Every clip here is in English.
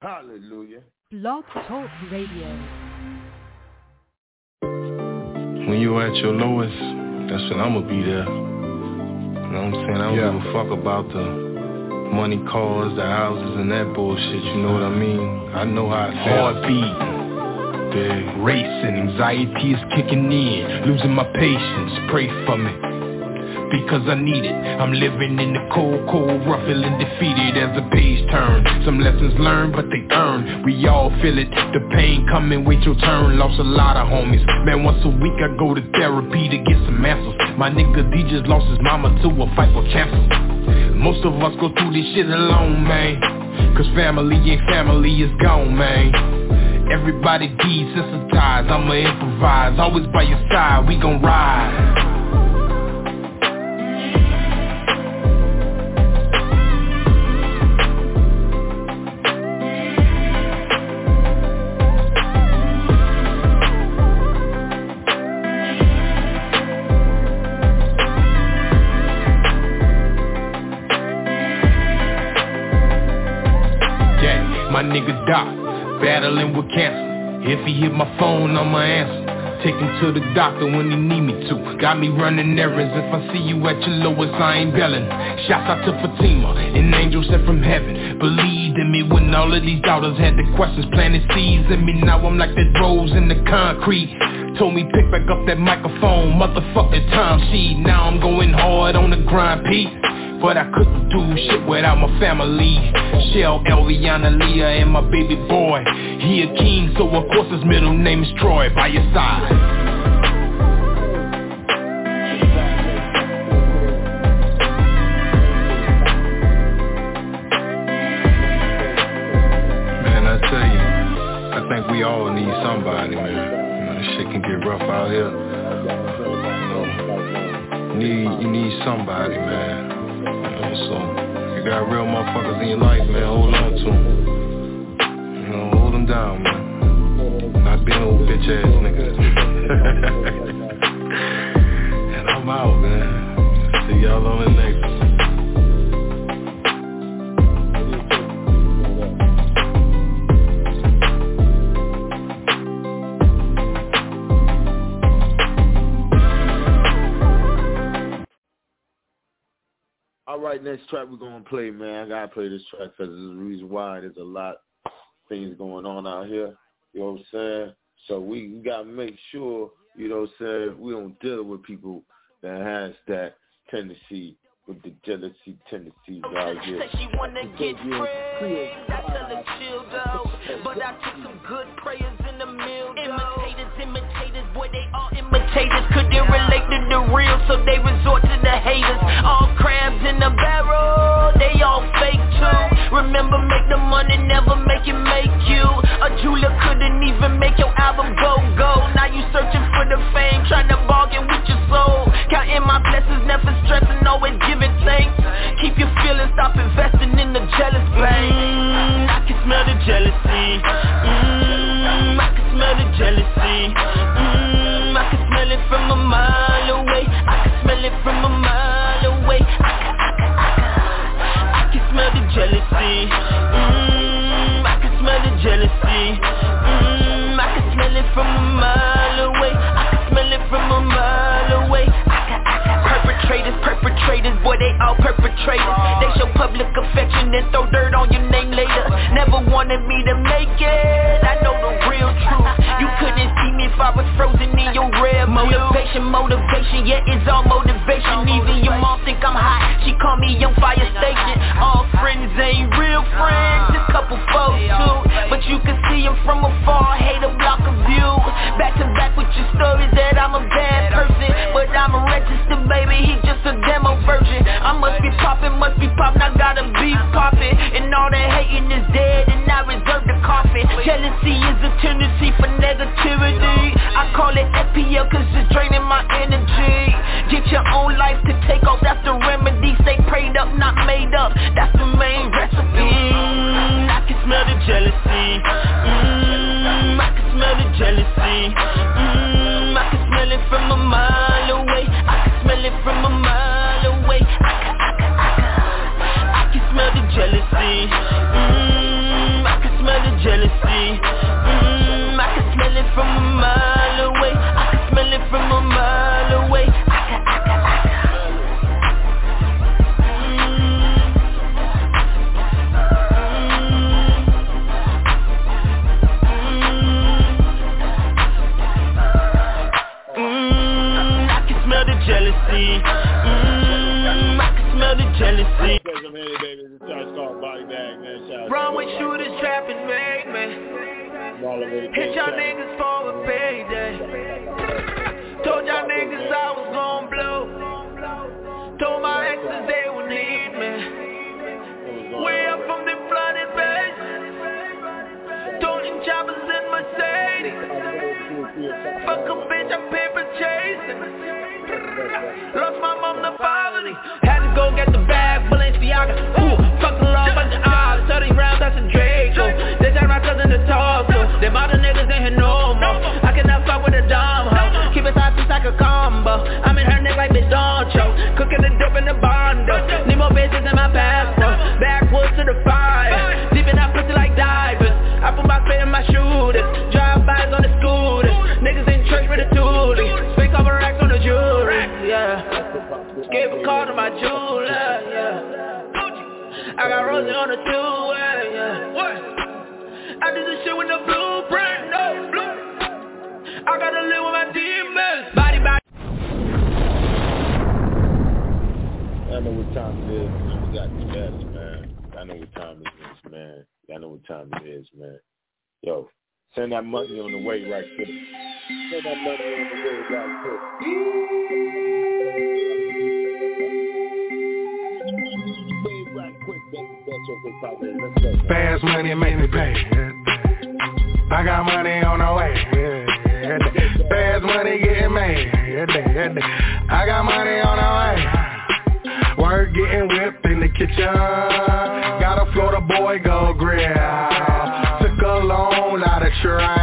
Hallelujah. Blog Talk Radio. When you at your lowest, that's when I'ma be there. You know what I'm saying? I don't give a fuck about the money, cars, the houses, and that bullshit. You know what I mean? I know how it feels. Heartbeat. Racing, anxiety is kicking in. Losing my patience, pray for me, because I need it. I'm living in the cold, rough, feeling defeated as the page turn. Some lessons learned, but they earned. We all feel it, the pain coming, wait your turn. Lost a lot of homies, man, once a week I go to therapy to get some answers. My nigga D just lost his mama to a fight for cancer. Most of us go through this shit alone, man, cause family ain't family, it's gone, man. Everybody desensitized, I'ma improvise. Always by your side, we gon' ride. Yeah, my nigga Doc, battling with cancer. If he hit my phone, I'ma answer. Take him to the doctor when he need me to. Got me running errands. If I see you at your lowest, I ain't belling. Shouts out to Fatima, an angel sent from heaven. Believed in me when all of these doubters had the questions, planting seeds in me. Now I'm like that rose in the concrete. Told me pick back up that microphone, motherfucking time sheet. Now I'm going hard on the grind, Pete. But I couldn't do shit without my family. Shell, Eliana, Leah, and my baby boy. He a king, so of course his middle name is Troy. By your side. Man, I tell you, I think we all need somebody, man. You know, this shit can get rough out here. You need somebody, man. So, you got real motherfuckers in your life, man, hold on to them. You know, hold them down, man. Not being old bitch ass niggas. And I'm out, man. See y'all on the next one. Alright, next track we're going to play, man. I got to play this track because there's a reason why. There's a lot of things going on out here. You know what I'm saying? So we got to make sure, you know what I'm saying, we don't deal with people that has that tendency, with the jealousy tendencies out here. Said she wanna get free, I tell her chill though, but I took some good prayers in the meal though. Imitators, boy they all imitators, couldn't relate to the real, so they resort to the haters. All crabs in the barrel, they all fake too. Remember, make the money, never make it make you. A jeweler couldn't even make your album go. Now you searching for the fame, trying to bargain with your soul. Counting my blessings, never stressing, always giving thanks. Keep your feelings, stop investing in the jealous brain. I can smell the jealousy. I can smell the jealousy. I can smell it from a mile away. I can smell it from a mile away. I can smell the jealousy. I can smell the jealousy. I can smell it from a mile away. I can smell it from a mile away. Perpetrators, boy they all perpetrators. They show public affection and throw dirt on your name later. Never wanted me to make it, I know the real truth. You couldn't see me if I was frozen in your red motivation, yeah it's all motivation. Even your mom think I'm hot, she call me Young Fire Station. All friends ain't real friends, just couple foes too. But you can see them from afar, hate a block of view. Back to back with your stories that I'm a bad person, but I'm a registered baby, he just a demo version. I must be poppin', I gotta be poppin'. And all that hating is dead, and I reserve the coffin. Jealousy is a tendency for negativity. I call it FPL cause it's draining my energy. Get your own life to take off, that's the remedy. Stay prayed up, not made up, that's the main recipe. I can smell the jealousy. I can smell the jealousy. I can smell it from a mile away. I can smell it from a mile away. I can smell the jealousy. I can smell jealousy. I can smell it from a mile away. I can smell it from a mile away. Jealousy. I can smell the jealousy. Runway shooters trapping, man. Hit y'all niggas for a payday. Told y'all niggas I was gon' blow. Told my exes they would need me. Way up from the flooded base. Toting choppers in Mercedes. Fuck a bitch, I'm paper chasing. Lost my mom to poverty. Had to go get the bag, Balenciaga. Ooh, fuck the law, bunch of odds. 30 rounds, that's a Draco. They turned my cousin to talk to. Them other niggas ain't here no more. I cannot fuck with a dumb hoe. Keep it hot, piece like a combo. I'm in her neck like bitch don't choke. Cooking the dope in the bondo. Need more bitches in my passport. Backwoods to the fire. Deep in that pussy like divers. I put my feet in my shooters. Drive-bys on the scooters. Niggas in church with a toolie. Spin cover racks on the jewelry. Yeah, gave a call to my jeweler, yeah. I got Rosie on the two-way, yeah. What? I do this shit with the blueprint, no blue. I gotta live with my demons. Body. I know what time it is, man. We got the best, man. I know what time it is, man. I know what time it is, man. Yo, send that money on the way right quick. Send that money on the way right quick. Fast money make me pay. I got money on the way. Fast money getting made. I got money on the way. Work getting whipped in the kitchen. Got a Florida boy go grill. Took a loan out of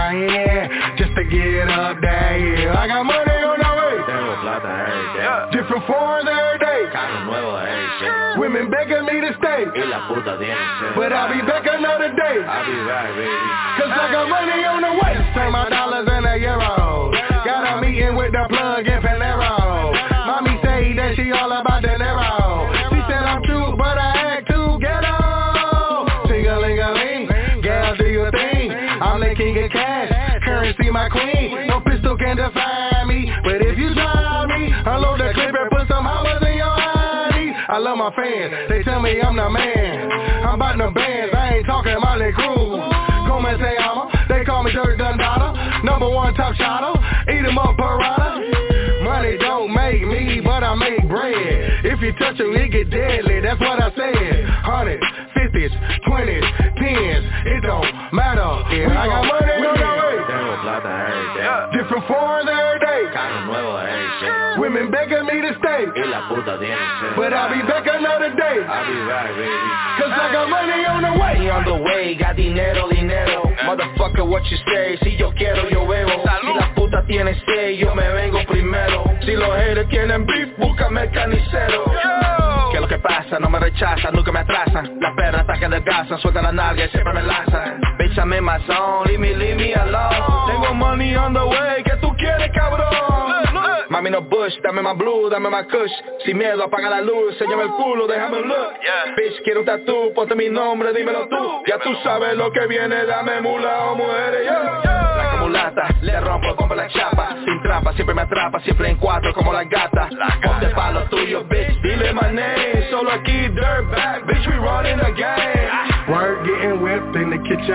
trying just to get up there. Yeah. I got money on the way. Tengo plata every day. Different foreigns every day. Carro nuevo every day. Women begging me to stay. Y la puta tiene sed. But I'll be back another day. I'll be back, baby. Cause I got money on the way. Turn my dollars into euros. Got a meeting with the plug in Panero. Mommy say that she all about the Nero. She said I'm true, but I act too ghetto. Ting-a-ling-a-ling, gal do your thing. I'm the king of cash, currency my queen. No pistol can define me, but if you try me, unload the clip and put some hours in your eyes. I love my fans, they tell me I'm the man. I'm about the bands, I ain't talking Molly Cruz. Come say they call me Dirk Dundada. Number one top shotter, eat 'em up Parada. Money don't make me, but I make bread. If you touch it, it get deadly, that's what I said. 100s, 50s, 20s, 10s, it don't matter. Yeah, I got money on the way. Tengo plata every day. Different foreigns every day. Carro nuevo every day. Women begging me to stay. Y la puta tiene sed. But I'll be back another day. I'll be back, baby. Cause I got money on the way. Money on the way, got dinero. Motherfucker, what you say? Si yo quiero, yo bebo. Si la puta tiene sed, yo me vengo primero. Si los haters tienen beef, búscame el carnicero. Que lo que pasa, no me rechazan, nunca me atrasan. Las perras atacan del gas, sueltan la nalga y siempre me lanzan. Bitch, I'm in my zone, leave me alone. Tengo money on the way, ¿qué tú quieres, cabrón? Mami, no Bush, dame más blue, dame más kush. Sin miedo, apaga la luz, enséñame el culo, déjame un look. Bitch, quiero un tatú, ponte mi nombre, dímelo tú. Ya tú sabes lo que viene, dame mula o mujeres, La mulata, le rompo, compro la chapa. Sin trampa, siempre me atrapa, siempre en cuatro como la gata. Ponte pa' lo tuyo, bitch, dile my name. Solo aquí, dirtbag, bitch, we running the game. Work getting whipped in the kitchen.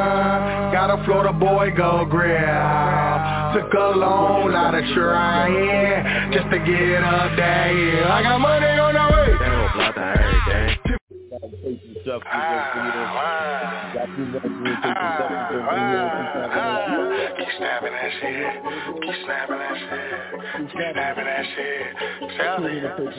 Got a Florida boy go grill. Took a loan out of trying just to get up there. Yeah, I got money on the way. Tengo plata every day. Keep snapping that shit. Keep snapping that shit. Keep snapping that shit. Snapping that shit.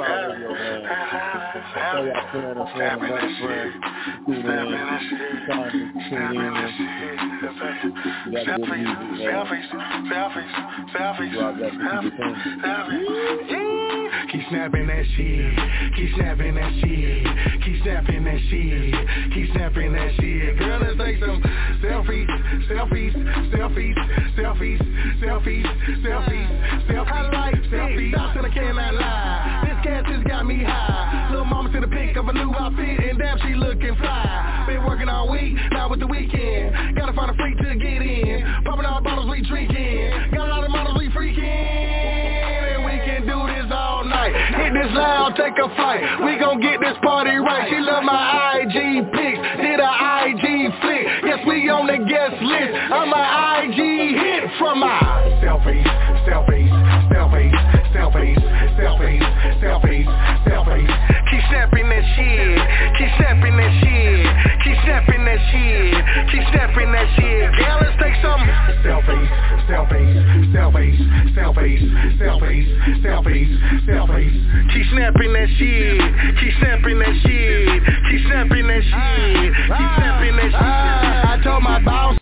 Keep snapping that shit. Keep snapping that shit. Keep snapping that shit. Keep snapping that shit. Girl, let's take some selfies. selfies, selfies, selfies, selfies, selfies, selfies, selfies. I like selfies, stops and I cannot lie. This cat just got me high. Little mama sent a pic of a new outfit and damn she looking fly. Been working all week, now with the weekend. Gotta find a freak to get in. Popping all bottles we drinking. Got a lot of models we freaking. And we can do this all night. Hit this loud, take a flight. We gon' get this party right. She love my IG pics. Did a IG flick. Yes, we on the guest list. I'm a IG hit from my selfies, selfies, selfies, selfies, selfies, selfies, selfies. Keep snapping that shit. Keep snapping that shit. Keep snapping that shit. Keep snapping that shit. Girl, let's take some selfies, selfies, selfies, selfies, selfies, selfies, selfies. Keep snapping that shit. Keep snapping that shit. Keep snapping that shit. Keep snapping that shit. I told my boss.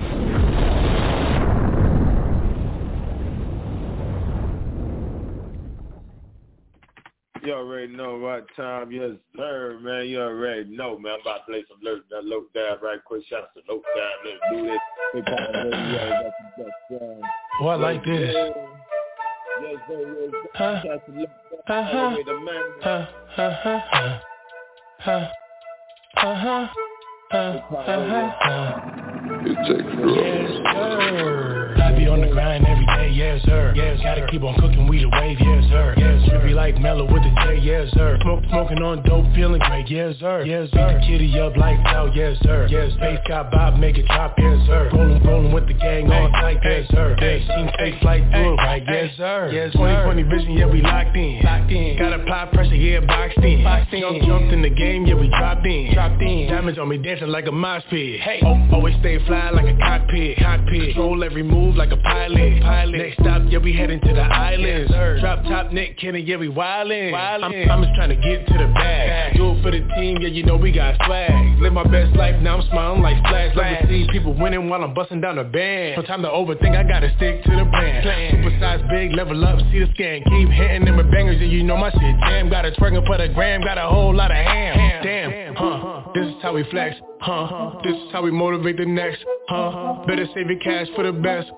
You already know what time, yes sir, man. You already know, man. I'm about to play some low dab right quick. Shout out to low dab. Let's do this. Oh, I like this. Yes sir. Yes sir. I be on the grind every day, yes sir. Yes, gotta keep on cooking, we the wave, yes sir. Yes, we be like Mellow with the J, yes sir. Smoking on dope, feeling great, yes sir. Yes, beat the kitty up like out, yes sir. Yes, bass got Bob, make it drop, yes sir. Rolling with the gang on tight, yes sir. Yes, team take flight, do it right, yes sir. Yes, 2020 vision, yeah we locked in. Got apply pressure, yeah boxed in. Jumped in the game, yeah we dropped in. Diamonds on me dancing like a mosh pit. Hey, always stay fly like a cockpit. Control every move like a pilot. Next stop, yeah we heading to the islands. Drop top Nick Kenny, yeah we wildin'. I'm just trying to get to the bag. Do it for the team, yeah you know we got swag. Live my best life, now I'm smiling like Splash. Love to see people winning while I'm busting down the band. No time to overthink, I gotta stick to the plan. Super size big, level up, see the scan. Keep hitting them with bangers, yeah you know my shit jam. Got a twerking for the gram, got a whole lot of ham. Damn, this is how we flex. This is how we motivate the next. Better save your cash for the best.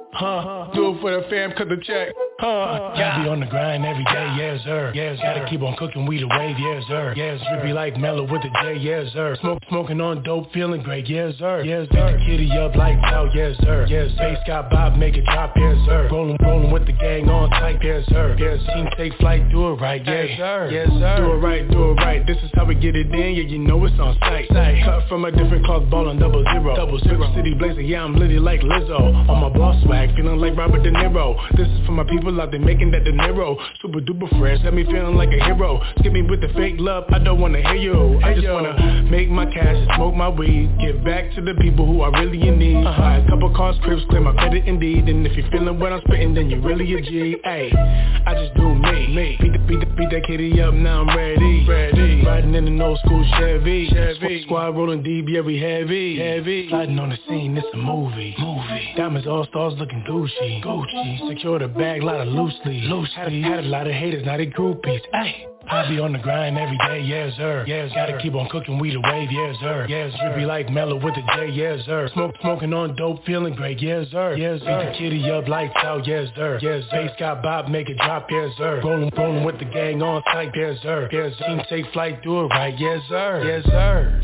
Do it for the fam, cut the check. Gotta be on the grind every day, yes sir. Yes, gotta keep on cooking, we the wave, yes sir. Yes, drippy like Mellow with the J, yes sir. Smoking on dope, feeling great, yes sir. Yes, beat the kitty up like out, yes sir. Yes, bass got Bob, make it drop, yes sir. Rolling with the gang on tight, yes sir. Yes, team take flight, do it right, yes sir. Yes sir. Do it right. This is how we get it in, yeah you know it's on sight. Cut from a different cloth, ballin' 000. City blazer, yeah I'm litty like Lizzo. On my boss swag, feeling like Robert De Niro. This is for my people out there making that De Niro. Super duper fresh, got me feeling like a hero. Skip me with the fake love, I don't wanna hear you. I just wanna make my cash, smoke my weed, give back to the people who are really in need. Buy a couple cars, cribs, clear my credit indeed. And if you feeling what I'm spitting, then you really a G. Ay, I just do me. Beat that kitty up, now I'm ready. Riding in an old school Chevy. Squad rolling deep, yeah we heavy. Sliding on the scene, it's a movie. Diamonds all stars looking Gucci. Secure the bag, lot of loosely. Had a lot of haters, now they groupies. Ay, I be on the grind every day, yes sir. Yes, gotta keep on cooking, we the wave, yes sir. Yes, drippy like Mellow with the J, yes sir. Smoking on dope, feeling great, yes sir. Yes, beat the kitty up like out, yes sir. Yes, bass got Bob, make it drop, yes sir. Rolling with the gang on tight, yes sir. Yes, team take flight, do it right, yes sir. Yes sir.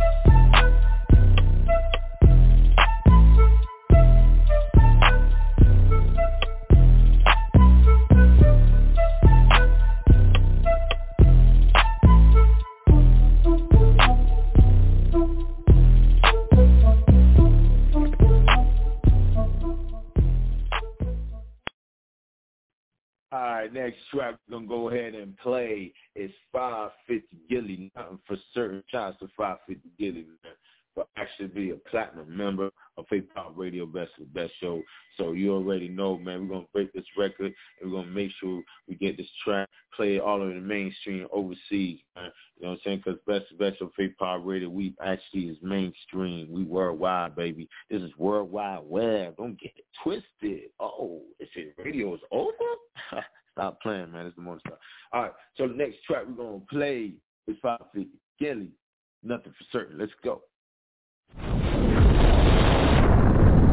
Alright, next track we're going to go ahead and play is 550 Gilly. Nothing for certain. Chance to 550 Gilly, man. But actually be a platinum member of Faith Pop Radio Best Show. So you already know, man, we're going to break this record and we're going to make sure we get this track played all over the mainstream overseas, man. You know what I'm saying? Because Best Show Faith Pop Radio, we actually is mainstream. We worldwide, baby. This is worldwide web. Don't get it twisted. Oh, it says radio is over? Stop playing, man. It's the morning stuff. All right, so the next track we're going to play is 550 Gilly. Nothing for certain. Let's go.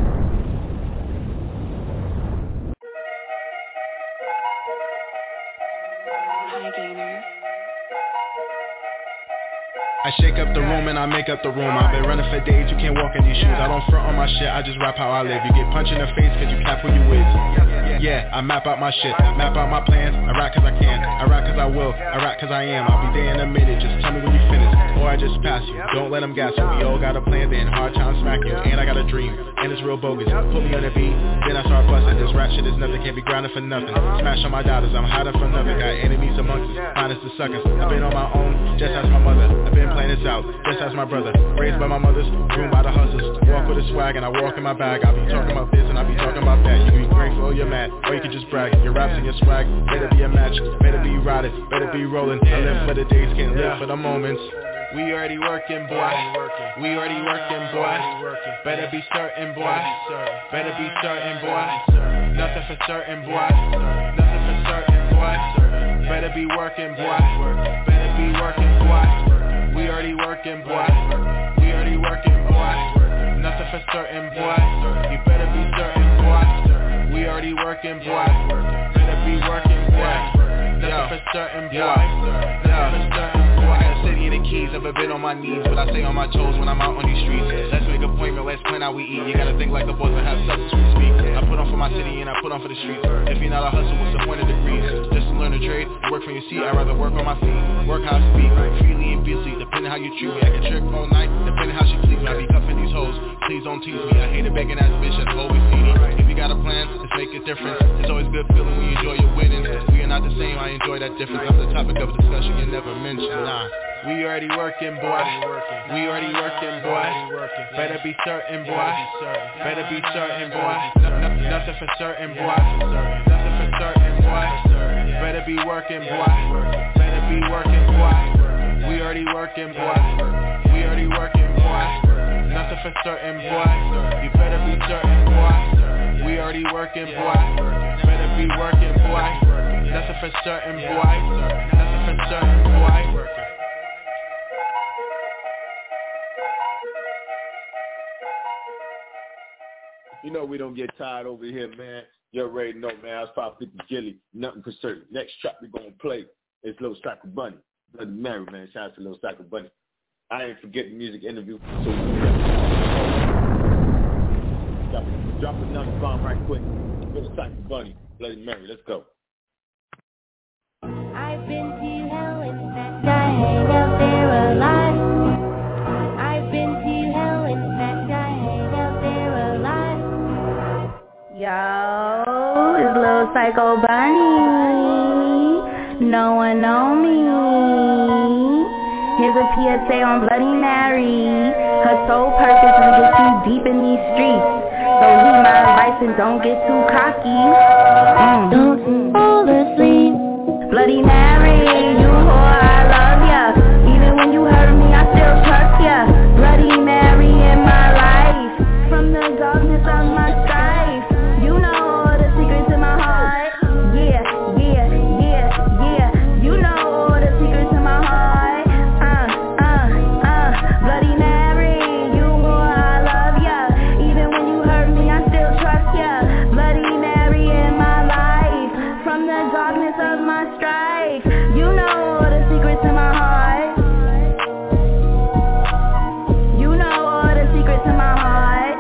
I shake up the room and I make up the room. I've been running for days, you can't walk in these shoes. I don't front on my shit, I just rap how I live. You get punched in the face cause you cap who you with. Yeah, I map out my shit, map out my plans. I rap cause I can, I rap cause I will, I rap cause I am. I'll be there in a minute, just tell me when you finish, or I just pass you. Don't let them gas you, we all got a plan, then hard time smack you. And I got a dream, and it's real bogus. Put me on the beat, then I start busting. This rap shit is nothing, can't be grinding for nothing. Smash on my daughters, I'm hiding from nothing. Got enemies amongst us, minus the suckers. I've been on my own, just as my mother. I've been playing this out, just as my brother. Raised by my mothers, groomed by the hustlers. Walk with a swag and I walk in my bag. I'll be talking about this and I'll be talking about that. You can be grateful or you're mad, or you can just brag. Your raps and your swag, better be a match, better be riding, better be rolling. I live for the days, can't live for the moments. We already working, boy. We already working, boy. Better be certain, boy. Better be certain, boy. Nothing for certain, boy. Nothing for certain, boy. Better be working, boy. Better be working, boy. We already working, boy. We already working, boy. Nothing for certain, boy. You better be certain, boy. We already working, boy. Better be working, boy. Nothing for certain, boy. Nothing for certain. City in the keys, never been on my knees, but I stay on my toes when I'm out on these streets. Let's make an appointment, let's plan how we eat. You gotta think like the boys that have substance to speak. I put on for my city and I put on for the streets. If you're not a hustle, what's the point of degrees? Just to learn a trade, work from your seat. I'd rather work on my feet, work how I speak, freely and busy, depending how you treat me. I can trick all night, depending how she please me. I be cuffing these hoes, please don't tease me. I hate a begging ass bitch that's always needy. If you got a plan, let's make a difference. It's always good feeling when you enjoy your winnings. We are not the same, I enjoy that difference. I'm the topic of discussion you never mentioned, nah. We already working, boy. We already working, boy. Better be certain, boy. Better be certain, boy. Nothing for certain, boy. Nothing for certain, boy. Better be working, boy. Better be working, boy. We already working, boy. We already working, boy. Nothing for certain, boy. You better be certain, boy. We already working, boy. Better be working, boy. Nothing for certain, boy. Nothing for certain, boy. You know we don't get tired over here, man. You already know, man. It's 550 Gilly. Nothing for certain. Next track we're going to play is Lil Cycle Bunny. Bloody Mary, man. Shout out to Lil Cycle Bunny. I ain't forgetting music interview. So drop another bomb right quick. Lil Cycle Bunny. Bloody Mary. Let's go. I've been to hell in fact I hang out there a lot. I've been to hell in fact I hang out there a lot. Yo, it's Lil Cycle Bunny. No one know me. Here's a PSA on Bloody Mary. Her sole purpose is to get too deep in these streets. So leave my advice and don't get too cocky. Don't fall asleep. Bloody Mary, you whore, I love ya. Even when you hurt me, I still trust ya. Bloody Mary in my life. From the darkness of my strife. You know all the secrets in my heart. Yeah, yeah, yeah, yeah. You know all the secrets in my heart. Bloody Mary, you whore, I love ya. Even when you hurt me, I still trust ya. Bloody Mary in my life. From the darkness of my strife. You know all the secrets in my heart. You know all the secrets in my heart.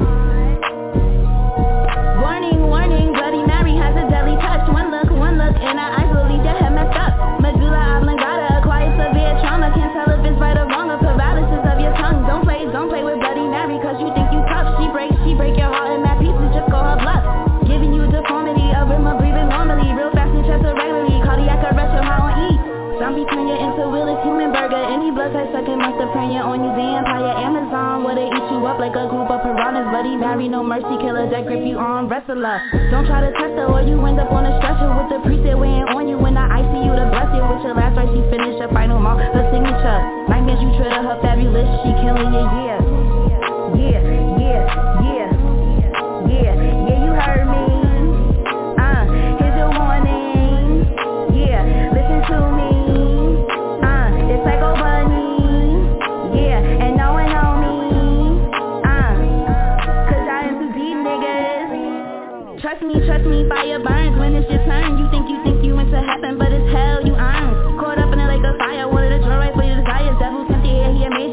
Warning, warning, Bloody Mary has a deadly touch. One look, and our eyes will leave your head messed up. Medulla oblongata, acquired severe trauma. Can't tell if it's right or wrong, or paralysis of your tongue. Don't play with Bloody Mary, cause you think you tough. She break your heart in mad pieces, just call her bluff. Giving you deformity, a rhythm of breathing normally. Real fast and chest irregularly, cardiac arrest, your heart on E. Zombie turn you into Willis human burger. Any blood type sucking must have praying on you. The Empire Amazon, where they eat you up like a group of piranhas. Bloody Mary, no mercy, killer that grip you on, wrestler. Don't try to test her or you end up on a stretcher with the priest that weighing on you in the ICU to bless you. With your last right, she finished her final mark, her signature. Nightmares you treat her fabulous, she killing you, yeah. Yeah, yeah, yeah, yeah, yeah, you heard me. Here's your warning. Yeah, listen to me. It's Cycle Bunny. Yeah, and no one know me. Cause I am too deep, niggas. Trust me, fire burns when it's your turn. You think you into heaven, but it's hell you earn. Caught up in a lake of fire, wanted a joy right for your desires. Devil tempted here, he made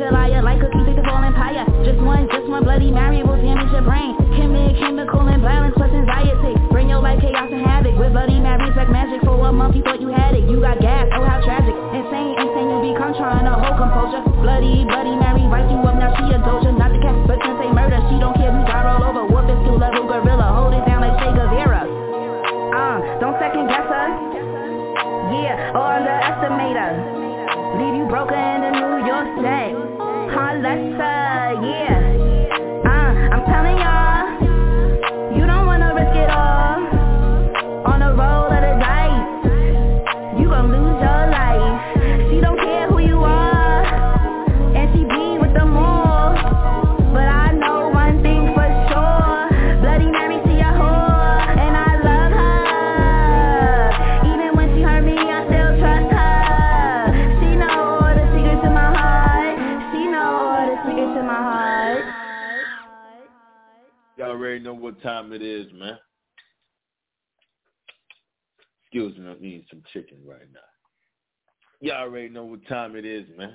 your brain. Chemical imbalance plus anxiety. Bring your life chaos and havoc. With Bloody Marys like magic. For a month you thought you had it. You got gas, oh how tragic. Insane, you become trying to hold composure. Bloody Mary, write you up, now she a doja. Not the cat, but since they murder, she don't care, we got all over. Warp is skill level gorilla, hold it down like Che Guevara. Don't second guess her. Yeah, or underestimate her. Leave you broken in the New York state. Holla, yeah. I'm telling y'all, you don't wanna risk it all. On the roll of the dice, you gon' lose your life. She don't care who you are, and she be with them all. But I know one thing for sure, Bloody Mary, she a whore, and I love her. Even when she hurt me, I still trust her. She know all the secrets in my heart. She know all the secrets in my heart. Y'all already know what time it is, man. Excuse me, I'm eating some chicken right now. Y'all already know what time it is, man.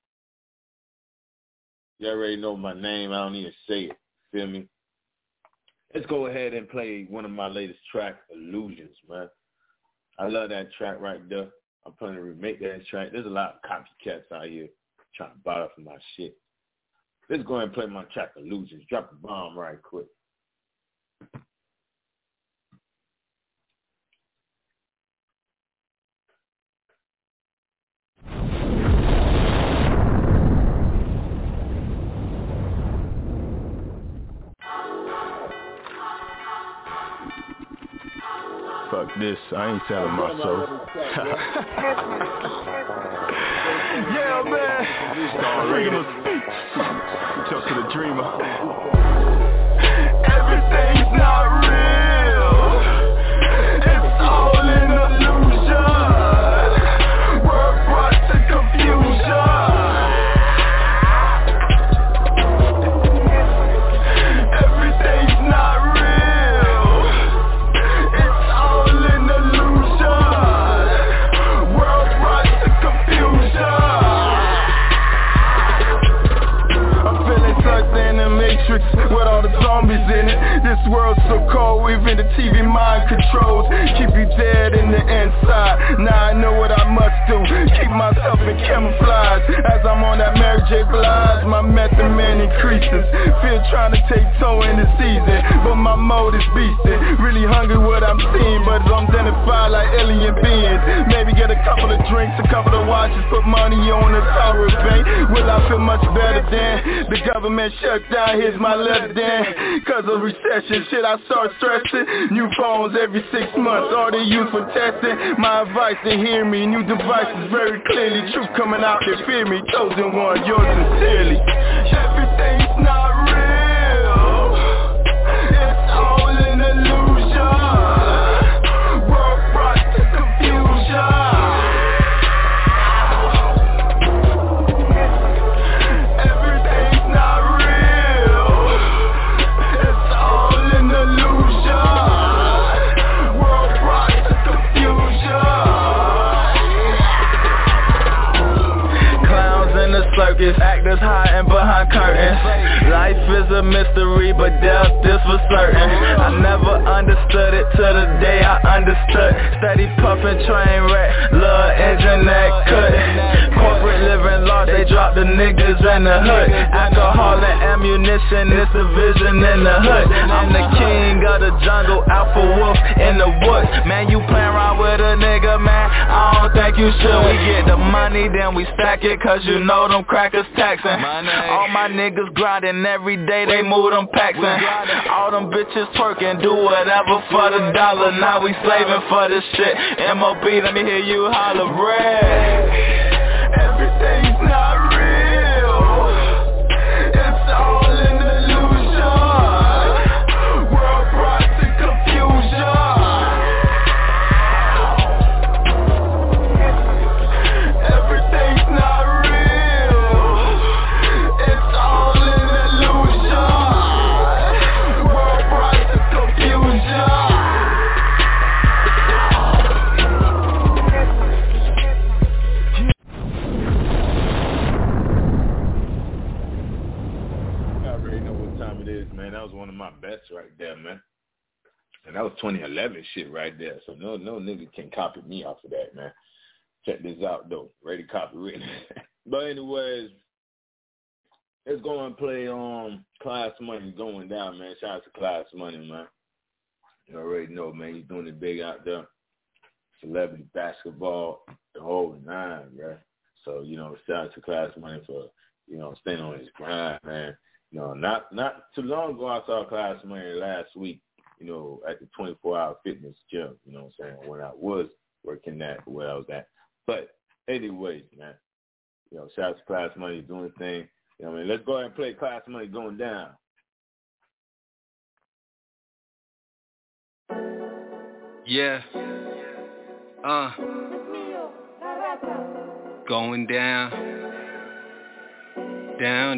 Y'all already know my name. I don't even say it. Feel me? Let's go ahead and play one of my latest tracks, Illusions, man. I love that track right there. I'm planning to remake that track. There's a lot of copycats out here trying to buy up for my shit. Let's go ahead and play my track, Illusions. Drop the bomb right quick. Fuck this, I ain't selling my soul. Yeah, man. Freedom of speech. Talk to the dreamer. Everything's not real. It's all an illusion. We're brought to confusion. Everything's not real. It's all an illusion. We're brought to confusion. I'm feeling sucked in the matrix with all the zombies in it. This world's so cold, even the TV mind controls. Keep you dead in the inside. Now I know what I must do. Keep myself in camouflage. As I'm on that Mary J. Blige, my method man increases. Feel trying to take toe in the season, but my mode is beastin'. Really hungry what I'm seeing, but I'm identified like alien beings. Maybe get a couple of drinks, a couple of watches, put money on the Tower Bank. Will I feel much better than the government shut down? Here's my letter then. Cause of recession, shit I start stressing. New phones every 6 months, all they use for testing. My advice to hear me, new devices very clearly. Truth coming out, they fear me. Chosen one, yours sincerely. Everything's not real. It's all an illusion. We're brought to confusion. Everything's not real. It's all an illusion. We're brought to confusion. Clowns in the circus, actors hiding behind curtains. Life is a mystery, but death is for certain. I never understood it till the day I understood. Steady puffin' train wreck, little engine that cut. Corporate living lost, they drop the niggas in the hood. Alcohol and ammunition, it's a vision in the hood. I'm the king of the jungle, alpha wolf in the woods. Man, you playin' around with a nigga, man, I don't think you should. We get the money, then we stack it, cause you know them crackers taxing. All my niggas grinding every day, they move them packs in. All them bitches twerking, do whatever for the dollar. Now we slaving for this shit. MOB, let me hear you holler, red. Everything's not real. It's all an illusion. We're brought to confusion. Everything's not real. It's all an illusion. We're brought to confusion. was one of my bets right there, man. And that was 2011 shit right there. So no nigga can copy me off of that, man. Check this out, though. Ready copywritten. But anyways, let's go and play Class Money Going Down, man. Shout out to Class Money, man. You already know, man. He's doing it big out there. Celebrity basketball, the whole nine, right? So, shout out to Class Money for, staying on his grind, man. Not too long ago, I saw Class Money last week, at the 24-hour fitness gym, you know what I'm saying, when I was working at where I was at. But anyways, man, shout out to Class Money doing the thing. Let's go ahead and play Class Money Going Down. Yeah. Going down. Down.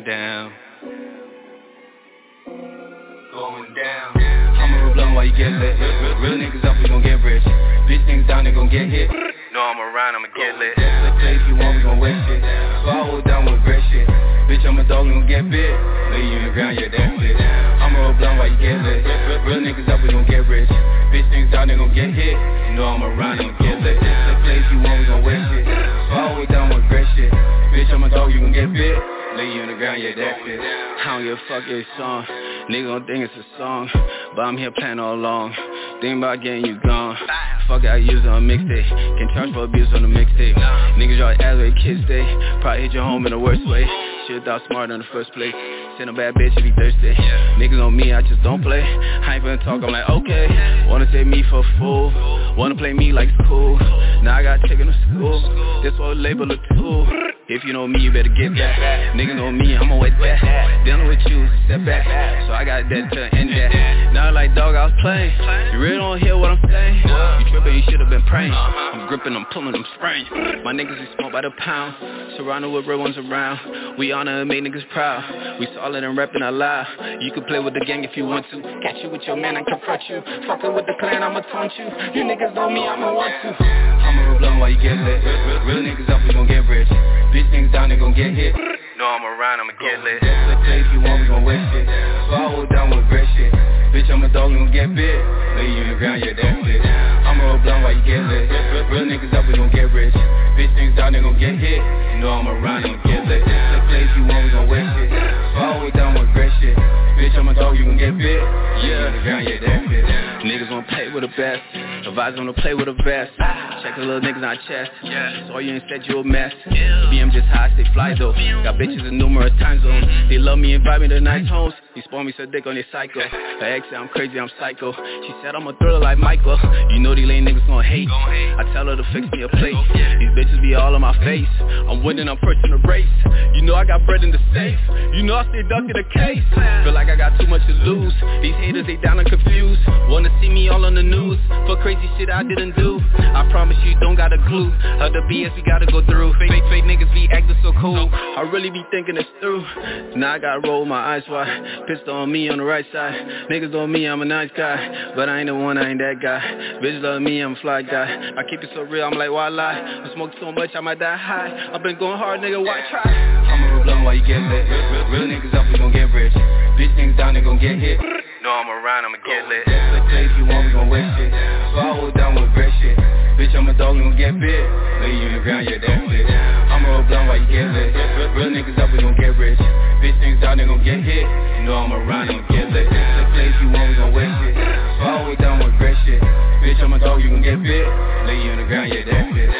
Going down. I'ma roll blunt while you get lit. Real niggas up, we gon' get rich. Bitch niggas down, they gon' get hit. No, I'm around, I'ma get lit. Let's play if you want, we gon' waste it. So I hold down with great shit. Bitch, I'm a dog, we gon' get bit. Lay you in the ground, yeah, that's it. I'ma roll blunt while you get lit. Real niggas up, we gon' get rich. Bitch niggas down, they gon' get hit. You know I'm around, I'ma get lit. Let's play if you want, we gon' waste it. So I hold down with great shit. Bitch, I'm a dog, you gon' get bit. Lay you in the ground, yeah, that's it. I don't give a fuck your song. Nigga gon' think it's a song, but I'm here playing all along. Think about getting you gone. Fuck, I use it on mixtape. Can charge for abuse on the mixtape. Niggas y'all ass where kids stay. Probably hit your home in the worst way. Should've thought smarter in the first place. Send a bad bitch if he thirsty. Niggas on me, I just don't play. I ain't finna talk, I'm like, okay. Wanna take me for a fool. Wanna play me like it's cool. Now I got taken to school. This what label a tool. If you know me, you better get that. Niggas know me, I'ma wet that. Dealing with you is a setback. So I got that to end that. Now like dog, I was playing. You really don't hear what I'm saying. You tripping, you should've been praying. I'm gripping, I'm pulling, I'm spraying. My niggas is smoked by the pound. Surrounded with real ones around. We honor and make niggas proud. We solid and reppin' our live. You can play with the gang if you want to. Catch you with your man, I confront you. Fuckin' with the clan, I'ma taunt you. You niggas know me, I'ma want to. I'ma roll blunt while you get lit. Real niggas up, we gon' get rich. Bitch niggas down, they gon' get hit. No, I'm around, I'ma get lit. Let's play if you want, we gon' waste it. So I hold down with great shit. Bitch, I'm a dog, we gon' get bit. Lay you in the ground, yeah, that's it. I'ma roll blunt while you get lit. Real niggas up, we gon' get rich. Bitch niggas down, they gon' get hit. You know I'm around, I'ma get lit. Let's play if you want, we gon' waste it. So I hold down with great shit. Bitch, I'm a dog, you gon' get bit. Yeah, in the ground, yeah, that's it. Niggas wanna play with the best. Advise wanna play with the best. Check the little niggas on chest. So you ain't said you a mess. BM just high, stay fly though. Got bitches in numerous time zones. They love me, invite me to nice homes. He spawn me so dick on their cycle. Her ex said I'm crazy, I'm psycho. She said I'm a thriller like Michael. You know these lame niggas gon' hate. I tell her to fix me a plate. These bitches be all on my face. I'm winning, I'm first in the race. You know I got bread in the safe. You know I stay duck in the case. Feel like I got too much to lose. These haters, they down and confused. Wanna see me all on the news for crazy shit I didn't do. I promise you don't got a clue of the BS we gotta go through. Fake niggas be acting so cool. I really be thinking it's through. Now I gotta roll my eyes wide. Pistol on me on the right side. Niggas on me, I'm a nice guy, but I ain't the one, I ain't that guy. Bitches love me, I'm a fly guy. I keep it so real, I'm like, why lie? I smoke so much, I might die high. I've been going hard, nigga, why try? I'ma roll blunt while you get lit. Real niggas up, we gon' get rich. Bitch niggas down, they gon' get hit. No, I'm around, I'ma get lit. Let's play if you want, we gon' waste it. So I hold down with great shit. Bitch, I'm a dog, we gon' get bit. Lay you in the ground, yeah, that's it. I'ma roll blunt while you get lit. Real niggas up, we gon' get rich. Bitch niggas down, they gon' get hit. You know I'm around, I'ma get lit. Let's play if you want, we gon' waste it. So I hold down with great shit. Bitch, I'm a dog, you gon' get bit. Lay you in the ground, yeah, that's it.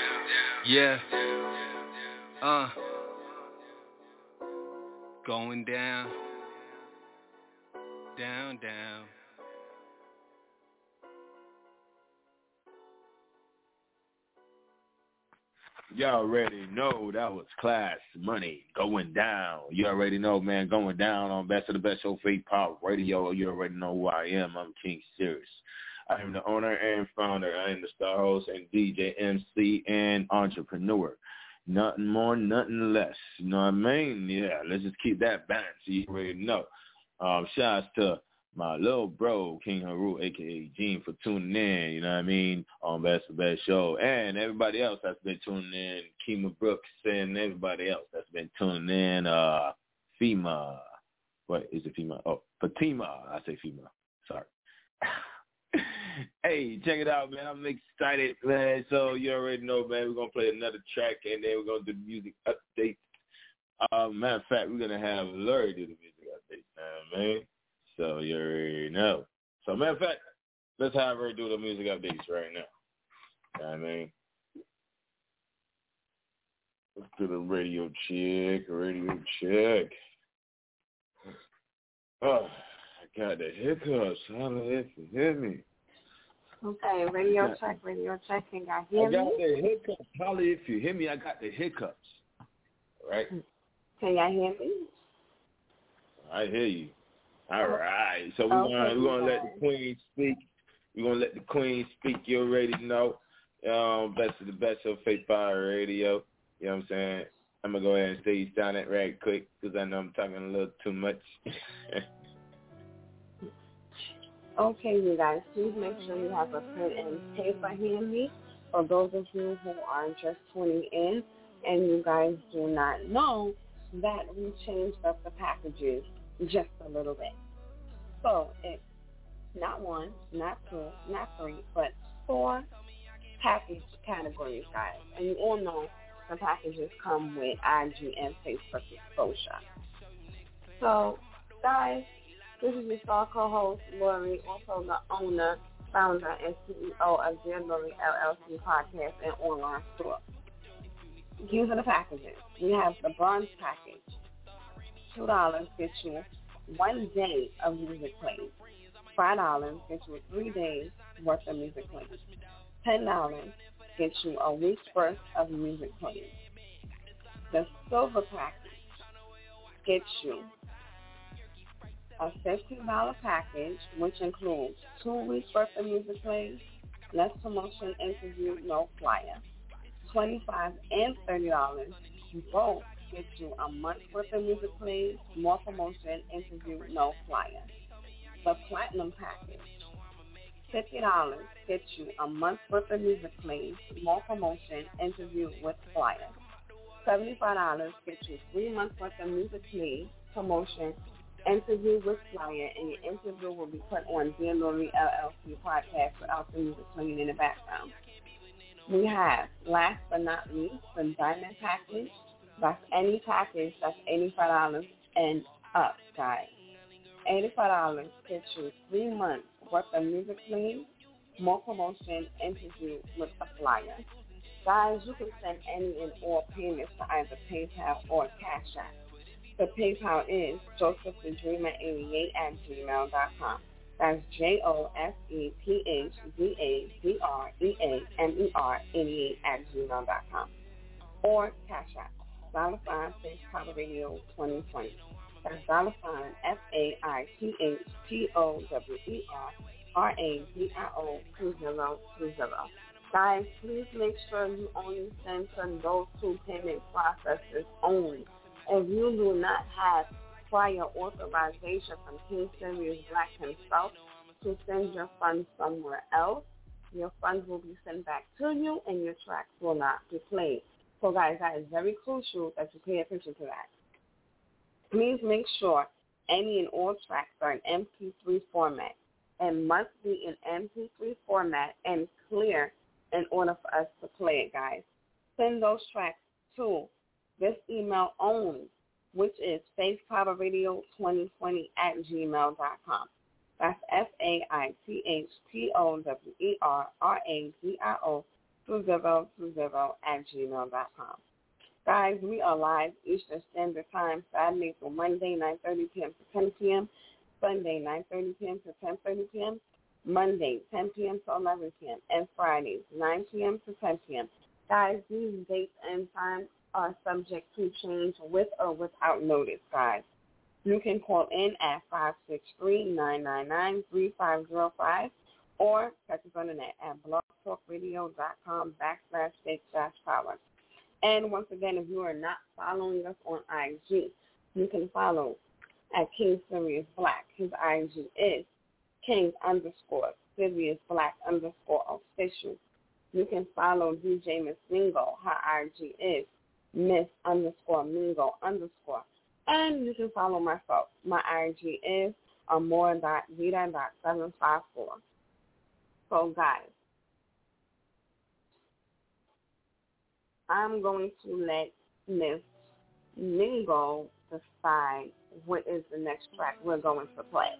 Yeah. Going down. Down. You already know that was Class Money Going Down. You already know, man, going down on Best of the Best Show, Faith Pop Radio. You already know who I am. I'm King Sirius. I am the owner and founder. I am the star host and DJ, MC, and entrepreneur. Nothing more, nothing less. You know what I mean? Yeah, let's just keep that balance. You already know. Shouts to my little bro, King Haru, a.k.a. Gene, for tuning in, you know what I mean, on Best of the Best Show. And everybody else that's been tuning in, Kima Brooks and everybody else that's been tuning in, FEMA, What is it female? Oh, Fatima. I say female. Sorry. Hey, check it out, man. I'm excited, man. So you already know, man, we're going to play another track, and then we're going to do the music update. Matter of fact, we're going to have Larry do the music update now, man. So you already know. So matter of fact, let's have her do the music updates right now. You know what I mean? Let's do the radio check. Oh, I got the hiccups. Holla if you hear me. Okay, radio check. Can y'all hear me? I got the hiccups. Holla if you hear me. I got the hiccups. All right? Can y'all hear me? I hear you. All right. So we're gonna let the queen speak. We're gonna let the queen speak. You already know. Best of the best of Faith Power Radio. You know what I'm saying? I'm gonna go ahead and stay silent right quick because I know I'm talking a little too much. Okay, you guys, please make sure you have a pen and paper handy. For those of you who are just tuning in and you guys do not know that we changed up the packages just a little bit. So it's not 1, not 2, not 3, but 4 package categories, guys. And you all know the packages come with IG and Facebook exposure. So, guys, this is your star co-host, Lori, also the owner, founder, and CEO of Dear Lori LLC podcast and online store. These are the packages. We have the bronze package. $2 gets you 1 day of music plays. $5 gets you 3 days worth of music plays. $10 gets you a week's worth of music plays. The silver package gets you a $15 package, which includes 2 weeks worth of music plays, less promotion, interview, no flyer. $25 and $30 both get you a month's worth of music plays, more promotion, interview, no flyer. The platinum package, $50 gets you a month's worth of music plays, more promotion, interview with flyer. $75 gets you 3 months worth of music plays, promotion, interview with flyer, and your interview will be put on Dear Lori LLC podcast without the music playing in the background. We have, last but not least, the diamond package. That's any package that's $85 and up, guys. $85 gets you 3 months worth of music plays, more promotion, interview with a flyer. Guys, you can send any and all payments to either PayPal or Cash App. The PayPal is josephthedreamer88@gmail.com. That's JosephTheDreamer88@gmail.com. Or Cash App, $ Faith Power Radio 2020. That's $ FAITHPOWERRADIO 2020. Guys, please make sure you only send to those 2 payment processors only. If you do not have prior authorization from King Sirius Black himself to send your funds somewhere else, your funds will be sent back to you and your tracks will not be played. So, guys, that is very crucial that you pay attention to that. Please make sure any and all tracks are in MP3 format and must be in MP3 format and clear in order for us to play it, guys. Send those tracks to this email only, which is faithpowerradio2020@gmail.com. That's FAITHPOWERRADIO 2020@gmail.com. Guys, we are live Eastern Standard Time, Saturday through Monday, 9:30 p.m. to 10 p.m., Sunday, 9:30 p.m. to 10:30 p.m., Monday, 10 p.m. to 11 p.m., and Fridays, 9 p.m. to 10 p.m. Guys, these dates and times are subject to change with or without notice, guys. You can call in at 563-999-3505 or catch us on the net at blogtalkradio.com/faith-power. And once again, if you are not following us on IG, you can follow at King Sirius Black. His IG is King_Sirius Black _official. You can follow DJ Miss Mingo. Her IG is Miss_Mingo_. And you can follow myself. My IG is amor.vida.754. So, guys, I'm going to let Miss Mingo decide what is the next track we're going to play.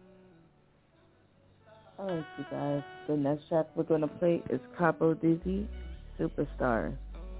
All right, you guys. The next track we're going to play is Capo Dizzy, Superstar.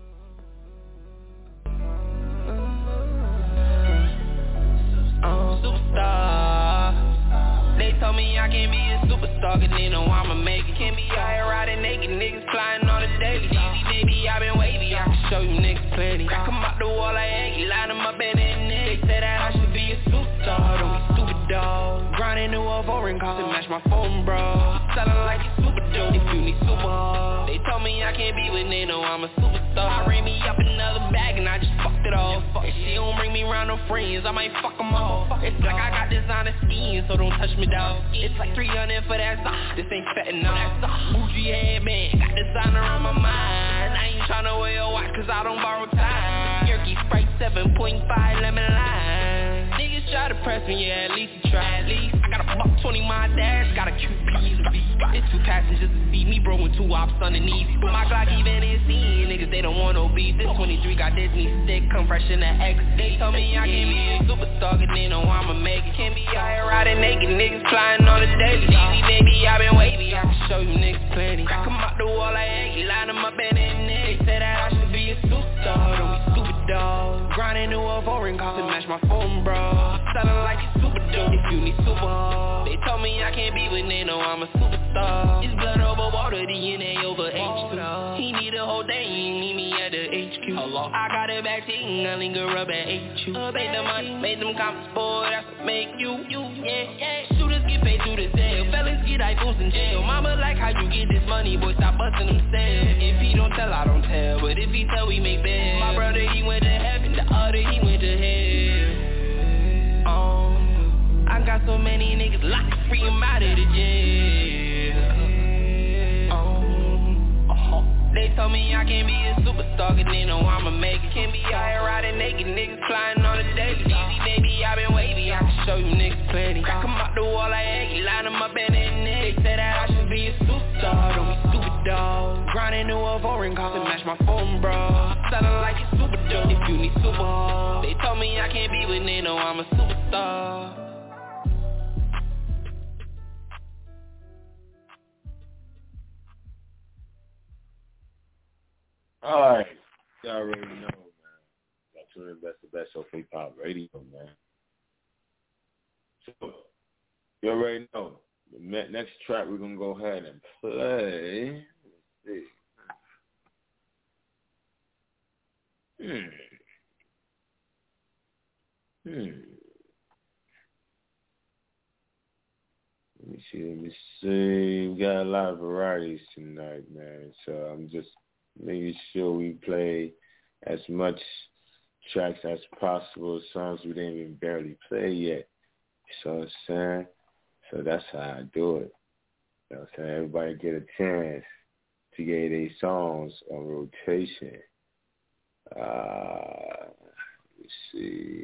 Superstar. They told me I can't be a superstar, cause they know I'ma make it. Can't be out here riding naked, niggas flying on the daily. Easy, baby, I been wavy, I can show you niggas plenty. I come out the wall like Aggie, line them up in the neck. They said that I should be a superstar, don't be stupid, dog. Grinding new a foreign car to match my phone, bro. Selling like you super dope, if you need super hard. They told me I can't be with, they know I'm a superstar. I ran me up another bag and I just fucked it all. If she don't bring me round no friends, I might fuck them all. It's like I got designer skin, so don't touch me, dog. It's like 300 for that sock, this ain't fetting up. Bougie headband, got designer on my mind. I ain't tryna wear a watch cause I don't borrow time. Yerky Sprite 7.5 lemon lime. Niggas try to press me, yeah, at least you try. At least I got a $120 my dash, got a QP. It's 2 passengers to see me, bro, with 2 ops underneath. My Glock even is seeing niggas, they don't want no beef. This 23 got Disney stick, come fresh in the X. They told me I can't be a superstar, cause they know I'ma make it. Can't be out here riding naked, niggas flying on the daily. Easy, baby, I been wavy, I can show you niggas plenty. I come out the wall like Aggie, line them up in the neck. They said that I should be a superstar, don't be stupid, dog. Grinding new a foreign car to match my phone, bro. Selling like you super dope, if you need super hard. They told me I can't be with, they know I'm a superstar. It's blood over water, DNA over H2. He need a whole day, he need me at the HQ. I got a back team, I linger up at HQ. Made the money, made them comments, boy, that's what make you, yeah. Shooters get paid through the sale, fellas get iPhones in jail. Mama like how you get this money, boy, stop busting them sales. If he don't tell, I don't tell, but if he tell, we make bail. My brother, he went to heaven, the other, he went to hell. I got so many niggas locked, free them out of the jail. They told me I can't be a superstar, cause they know I'ma make it. Can't be out here riding naked, niggas flying on the daily. Easy, baby, I been wavy, I can show you niggas plenty. I come out the wall like Aggie, line them up in the neck. They said that I should be a superstar, don't be stupid, dog. Grinding new a foreign car to match my phone, bro. Selling like you super dope, if you need super hard. They told me I can't be with, they know I'm a superstar. Alright, y'all already know, man. Got to invest the best of hip hop radio, man. So, you already know. The next track we're gonna go ahead and play. Let's see. Let me see. We got a lot of varieties tonight, man. So I'm just making sure we play as much tracks as possible, songs we didn't even barely play yet. You know what I'm saying? So that's how I do it. You know what I'm saying? Everybody get a chance to get their songs on rotation. Let's see.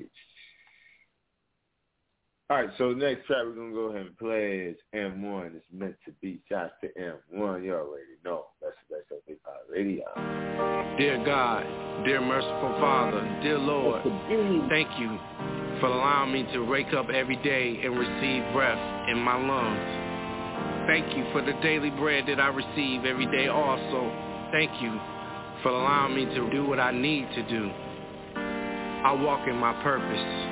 All right, so the next track we're going to go ahead and play is M1. It's meant to be. Shots to M1. You already know. That's the best of hip-hop radio. Dear God, dear merciful Father, dear Lord, thank you for allowing me to wake up every day and receive breath in my lungs. Thank you for the daily bread that I receive every day also. Thank you for allowing me to do what I need to do. I walk in my purpose.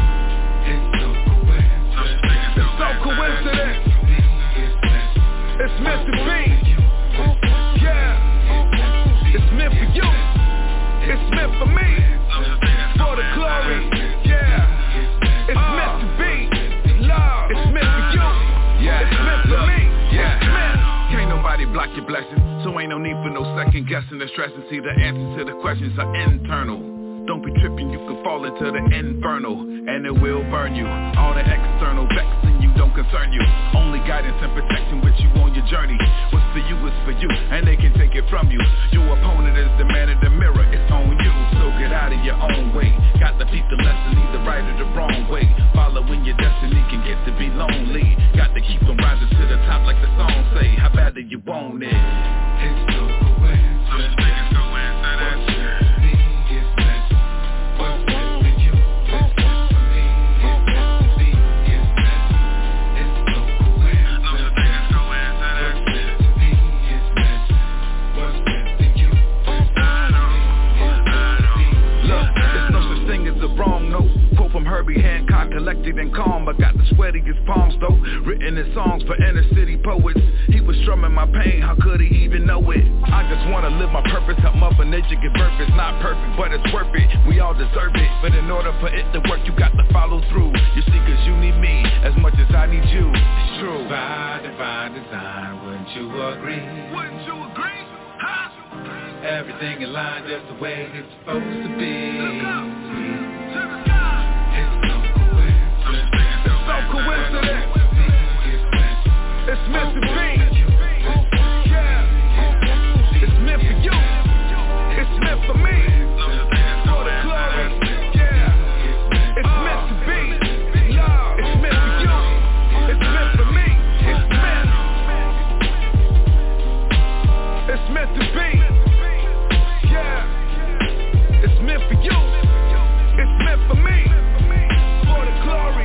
It's so coincidence. It's meant to be. Yeah. It's meant for you. It's meant for me. For the glory. Yeah. It's meant to be. Love. It's meant for you. Yeah. It's meant for me. Yeah. Can't nobody block your blessing, so ain't no need for no second guessing or stressing. See, the answers to the questions are internal. Don't be tripping, you can fall into the infernal, and it will burn you. All the external vexing you don't concern you. Only guidance and protection with you on your journey. What's for you is for you, and they can take it from you. Your opponent is the man in the mirror, it's on you. So get out of your own way. Got to peep the lesson, either right or the wrong way. Following your destiny can get to be lonely. Got to keep on rising to the top like the song say. How bad do you want it? It's no coincidence. It's no coincidence. Wrong note, quote from Herbie Hancock, collected and calm. I got the sweatiest palms though, written in songs for inner city poets. He was strumming my pain, how could he even know it? I just wanna live my purpose, help Mother Nature give birth. It's not perfect, but it's worth it, we all deserve it. But in order for it to work, you got to follow through. You see, cause you need me as much as I need you. It's true. By divine design, wouldn't you agree? Wouldn't you agree? Huh? Everything in line just the way it's supposed to be. Look up. Coincidence. It's meant to be. Yeah. It's meant for you. It's meant for me. For the glory. Yeah. It's meant to be. It's meant for you. It's meant for me. It's meant to be. Yeah. It's meant for you. It's meant for me. For the glory.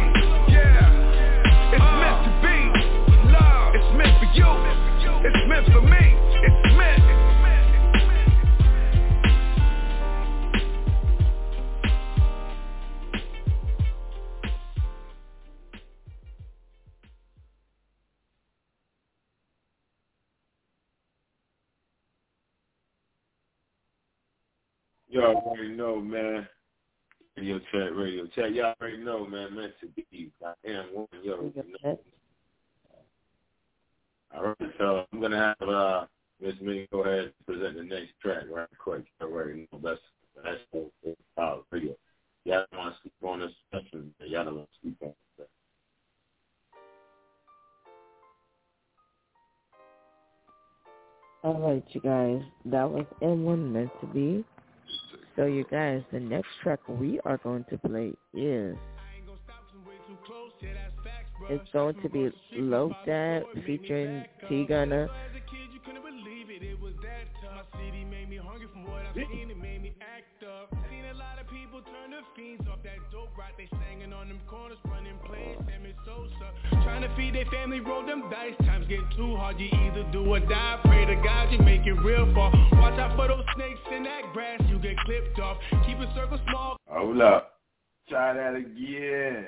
It's meant for me. It's meant. Y'all already know, man. Radio chat. Y'all already know, man. Meant to be. I am one. Yo, you know. All right, so I'm going to have Miss Minnie go ahead and present the next track right quick. All right, you know, that's radio. Y'all don't want to sleep on this session. Y'all don't want to sleep on this. All right, you guys, that was M1 Meant to Be. So, you guys, the next track we are going to play is... It's going to be Low Dad featuring T-Gunner. Trying to feed their family, roll them dice. Times get too hard, you either do or die. Pray to God you make it real far. Watch out for those snakes in that grass, you get clipped off. Keep a circle small. Hold up. Try that again.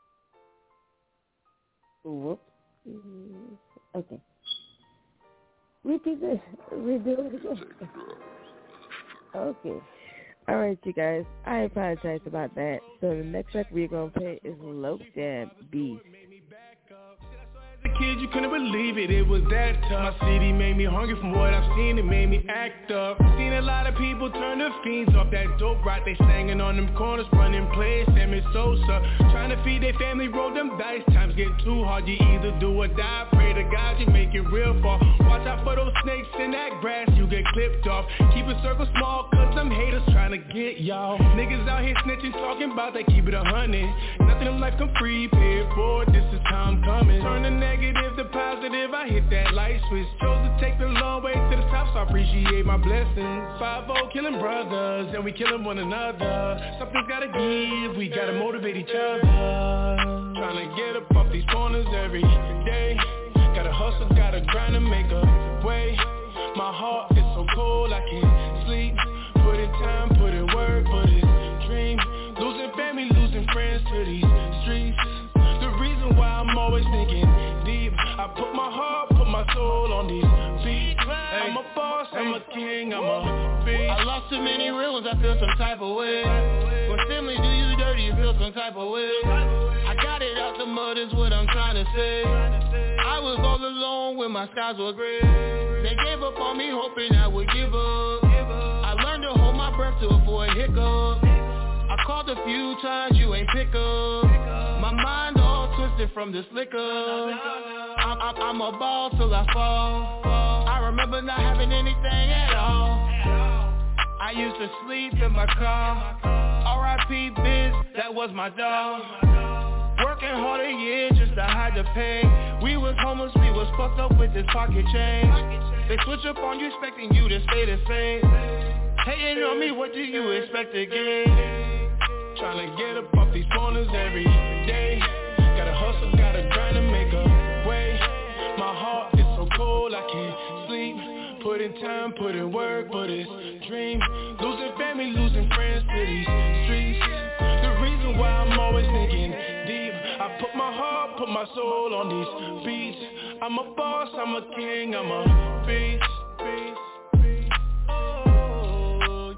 Whoops. Okay. Repeat this. Redo it again. Okay. All right, you guys. I apologize about that. So the next track we're going to play is Low Dad Beast. As a kid, you couldn't believe it, it was that tough. My city made me hungry from what I've seen, it made me act up. Seen a lot of people turn the fiends off that dope right. They singing on them corners, running plays, Sammy Sosa. Trying to feed their family, roll them dice. Times get too hard, you either do or die. Pray to God you make it real far. Watch out for those snakes in that grass, you get clipped off. Keep a circle small, cause some haters trying to get y'all. Niggas out here snitching, talking about they keep it 100. Nothing in life come free, paid for, this is time coming. Turn the negative to positive, I hit that light switch. Chose to take the long way to the top, so I appreciate my blessings. 5-0 killing brothers, and we killing one another. Something's gotta give, we gotta motivate each other. Trying to get up off these corners every day. Gotta hustle, gotta grind and make a way. My heart is so cold, I can't sleep. Put in time, put in work for this dream. Losing family, losing friends to these streets. The reason why I'm always thinking deep. I put my heart, put my soul on these beats. I'm a boss, I'm a king, I'm a beast. I lost too many real ones, I feel some type of way. When family do you dirty, you feel some type of way. I got it out the mud is what I'm trying to say. I was all alone when my skies were gray. They gave up on me hoping I would give up. I learned to hold my breath to avoid hiccup. I called a few times, you ain't pick up. My mind all twisted from this liquor. I'm a ball till I fall. I remember not having anything at all. I used to sleep in my car. R.I.P. Biz, that was my dog. Working hard a year just to hide the pain. We was homeless, we was fucked up with this pocket change. They switch up on you expecting you to stay the same. Hating on me, what do you expect to gain? Tryna get up off these corners every day. Gotta hustle, gotta grind to make a way. My heart is so cold, I can't sleep. Put in time, put in work, but it's dream. Losing family, losing friends to these streets. The reason why I'm always thinking deep. I put my heart, put my soul on these beats. I'm a boss, I'm a king, I'm a beast. Oh,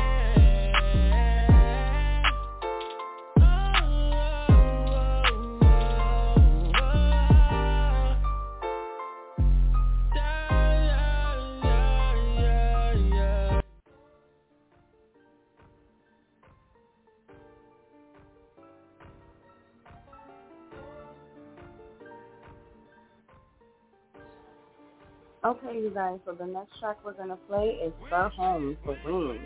Okay, you guys, so the next track we're going to play is Sir Holmes for Win.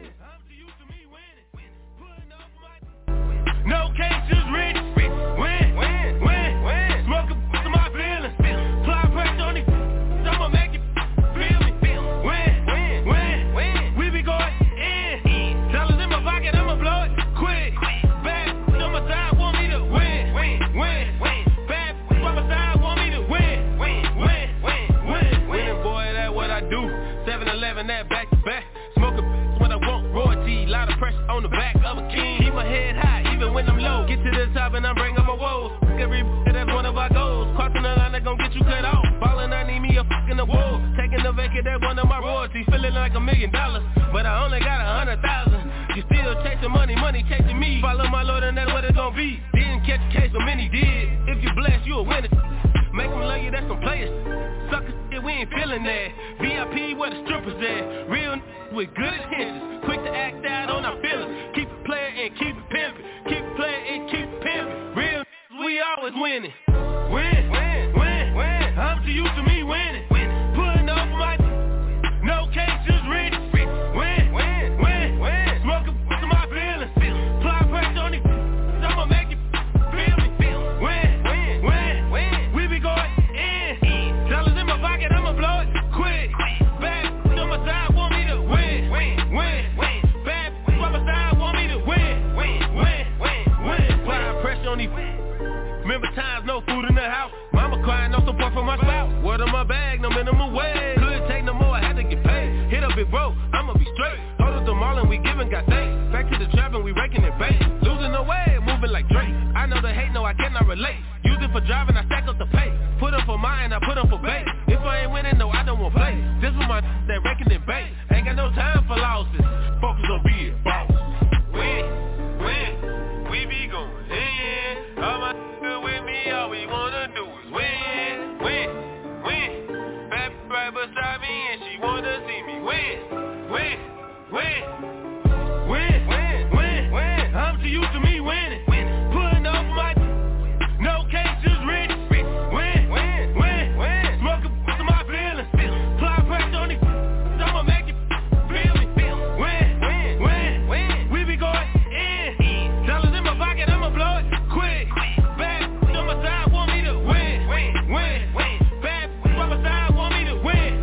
No cases ready, win. Smoke a to my feelings, apply pressure on these, I'ma make it feel me, win. We be going in, dollars in my pocket, I'ma blow it quick. Bad on my side, want me to win. Bad on my side, want me to win. Winning boy, that's what I do. 7-Eleven, that back to back. Smoke a when I want royalty, lot of pressure on the back of a king. Keep my head high, even when I'm low. Get to the top and I'm bringing my woes. Every that's one of our goals. Crossing the line, they gon' get you cut off. Ballin', I need me a fucking award. Taking the vacant, that's one of my royalties. Feeling like $1 million, but I only got 100,000. You still chasing money chasing me. Follow my Lord and that's what it's gon' be. Didn't catch a case, but many did. If you blessed, you a winner. Make them love you, that's some players. Sucker shit, we ain't feeling that. VIP where the strippers at. Real with good intentions. Quick to act out on our feelings. Keep it playing and keep it pimping. Keep it playing and keep it pimping. Real we always winning. Win. I'm too used to me winning. Putting up my no cases ready. Win. Smoke a to my feelings. Apply pressure on these, I'ma make it feel me. Win. We be going in. Dollars in my pocket, I'ma blow it quick. Bad on my side, want me to win. Bad on my side, want me to win. Apply pressure on these. Remember times, no food in the house. Mama crying, no support from my spouse. Word on my bag, no minimum wage. Couldn't take no more, I had to get paid. Hit a big bro, I'ma be straight. Hold up the mall and we giving, got thanks. Back to the trap and we raking it bait. Losing the way, moving like Drake. I know the hate, no I cannot relate. Use it for driving, I stack up the pay. Put up for mine, I put up for bait. If I ain't winning, no I don't want play. This was my that raking it bait. Ain't got no time for losses. Focus on being boss. Win, we be going in. All my with me, all we wanna do is win. Bad right beside me and she wanna see me win. I'm too used to me winning. Putting up my no cases ready. Win. Smoke a to my feelings. Apply pressure on these, I'ma make it feel me. Win. We be going in. Dollars in my pocket, I'ma blow it quick. Bad on my side, want me to win. Bad on my side, want me to win.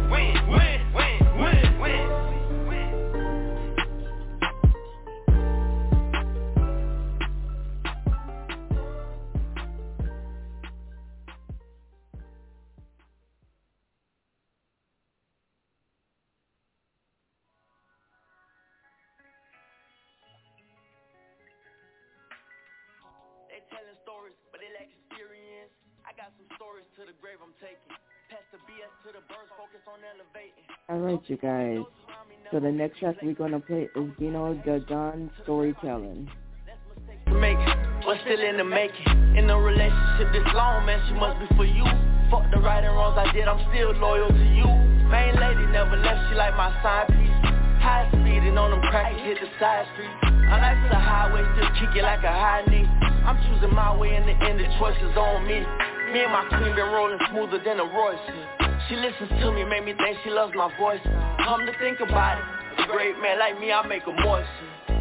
They telling stories, but they lack experience. I got some stories to the grave I'm taking. Pass the BS to the birds, focus on elevating. Alright, you guys. So the next track we're going to play is Dino Da Don Storytelling. But still in the making. In a relationship this long, man, she must be for you. Fuck the right and wrongs I did, I'm still loyal to you. Main lady never left, she like my side piece. High speeding on them crackers, hit the side street. I like the highway, still kick it like a high knee. I'm choosing my way in the end, the choice is on me. Me and my queen been rolling smoother than a Royce. She listens to me, make me think she loves my voice. Come to think about it, a great man like me, I make her moist.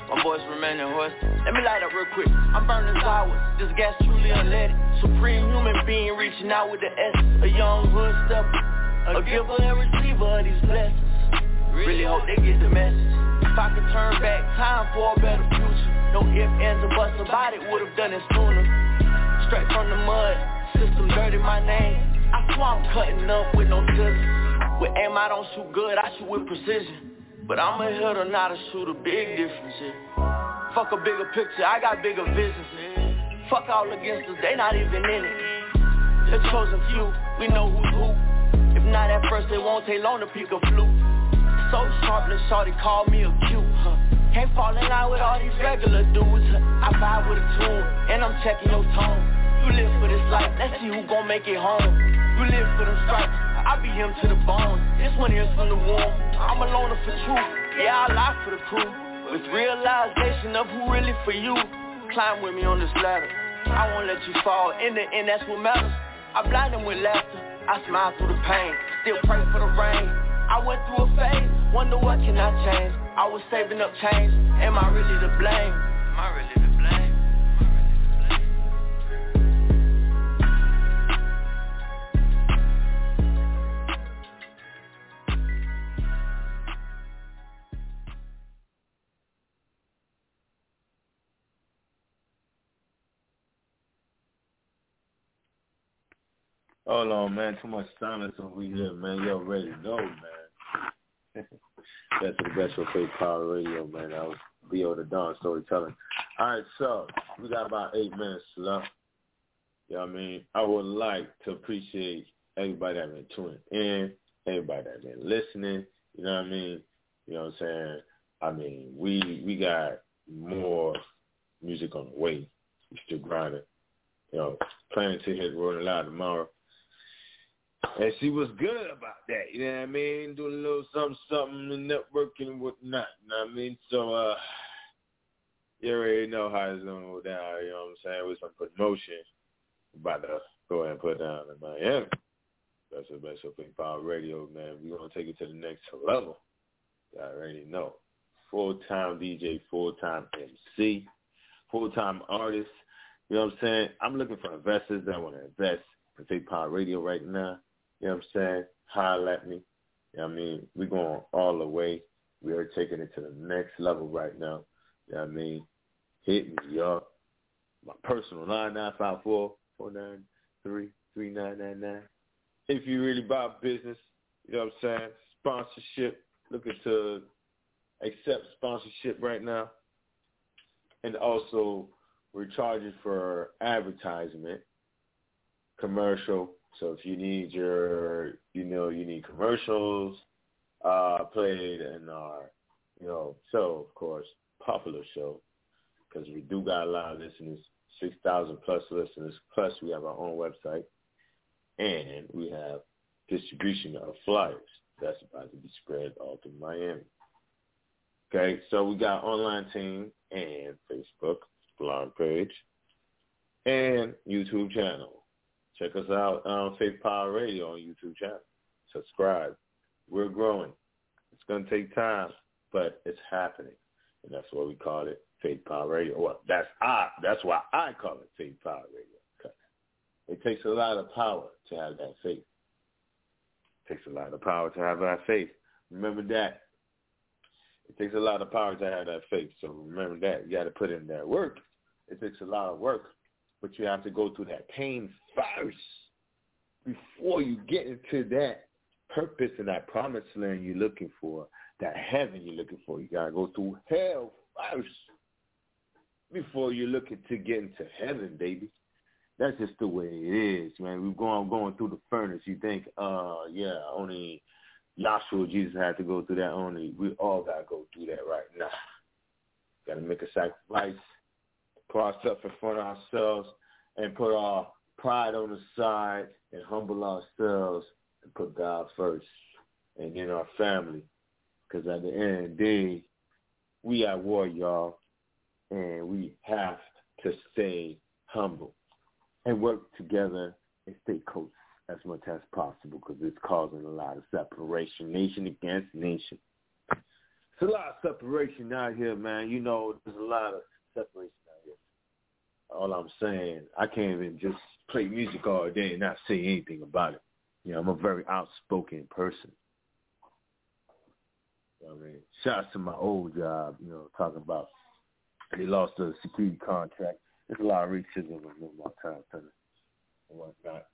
my voice remaining hoarse. Let me light up real quick, I'm burning sour. This gas truly unleaded. Supreme human being reaching out with the essence. A young hood stepper, a giver and receiver of these blessings. Really hope they get the message. If I could turn back time for a better future, no ifs, ands, or buts about it, would've done it sooner. Straight from the mud, system dirty my name. I swear I'm cutting up with no scissors. With aim I don't shoot good, I shoot with precision. But I'm a hitter, not a shooter, big difference, yeah. Fuck a bigger picture, I got bigger visions. Fuck all against us, they not even in it. The chosen few, we know who's who. If not at first, it won't take long to pick a flute. So sharp, shorty call me a cute, Can't fall in line with all these regular dudes, I vibe with a tune, and I'm checking your tone. You live for this life, let's see who gon' make it home. You live for them stripes, I be him to the bone. This one here's from the womb, I'm a loner for truth. Yeah, I lie for the crew, with realization of who really for you. Climb with me on this ladder, I won't let you fall. In the end, that's what matters. I blind them with laughter, I smile through the pain. Still pray for the rain. I went through a phase, wonder what can I change. I was saving up change, am I really to blame? Am I really to blame? Hold on, man. Too much silence over here, man. You already know, man. That's the best for Faith Power Radio, man. That was B.O. the Dawn Storytelling. All right, so we got about 8 minutes left. You know what I mean? I would like to appreciate everybody that been tuning in, everybody that been listening. You know what I mean? You know what I'm saying? I mean, we got more music on the way. We still grinding. You know, planning to hit Rolling Loud tomorrow. And she was good about that, you know what I mean? Doing a little something and networking and whatnot, you know what I mean? So, you already know how it's going to go down, you know what I'm saying? With some promotion, about to go ahead and put down in Miami. That's the best of Faith Power Radio, man. We're going to take it to the next level. You already know. Full-time DJ, full-time MC, full-time artist. You know what I'm saying? I'm looking for investors that want to invest in Faith Power Radio right now. You know what I'm saying? Holler at me. You know what I mean? We're going all the way. We are taking it to the next level right now. You know what I mean? Hit me up. My personal 9954-493-3999. If you really buy business, you know what I'm saying? Sponsorship. Looking to accept sponsorship right now. And also, we're charging for advertisement, commercial. So if you need you need commercials played in our, show, of course, popular show, because we do got a lot of listeners, 6,000 plus listeners. Plus, we have our own website, and we have distribution of flyers that's about to be spread all through Miami. Okay, so we got online team and Facebook blog page and YouTube channel. Check us out on Faith Power Radio on YouTube channel. Subscribe. We're growing. It's going to take time, but it's happening. And that's why we call it Faith Power Radio. Well, that's why I call it Faith Power Radio. Okay. It takes a lot of power to have that faith. It takes a lot of power to have that faith. Remember that. It takes a lot of power to have that faith. So remember that. You got to put in that work. It takes a lot of work. But you have to go through that pain first before you get into that purpose and that promised land you're looking for, that heaven you're looking for. You got to go through hell first before you're looking to get into heaven, baby. That's just the way it is, man. We're going through the furnace. You think, only Yahshua Jesus had to go through that. Only we all got to go through that right now. Got to make a sacrifice, put ourselves in front of ourselves, and put our pride on the side and humble ourselves and put God first and then our family. Because at the end of the day, we at war, y'all, and we have to stay humble and work together and stay close as much as possible because it's causing a lot of separation, nation against nation. It's a lot of separation out here, man. You know, there's a lot of separation out here. All I'm saying, I can't even just play music all day and not say anything about it. You know, I'm a very outspoken person. I mean, shout out to my old job, you know, talking about they lost a security contract. There's a lot of racism in my time and whatnot.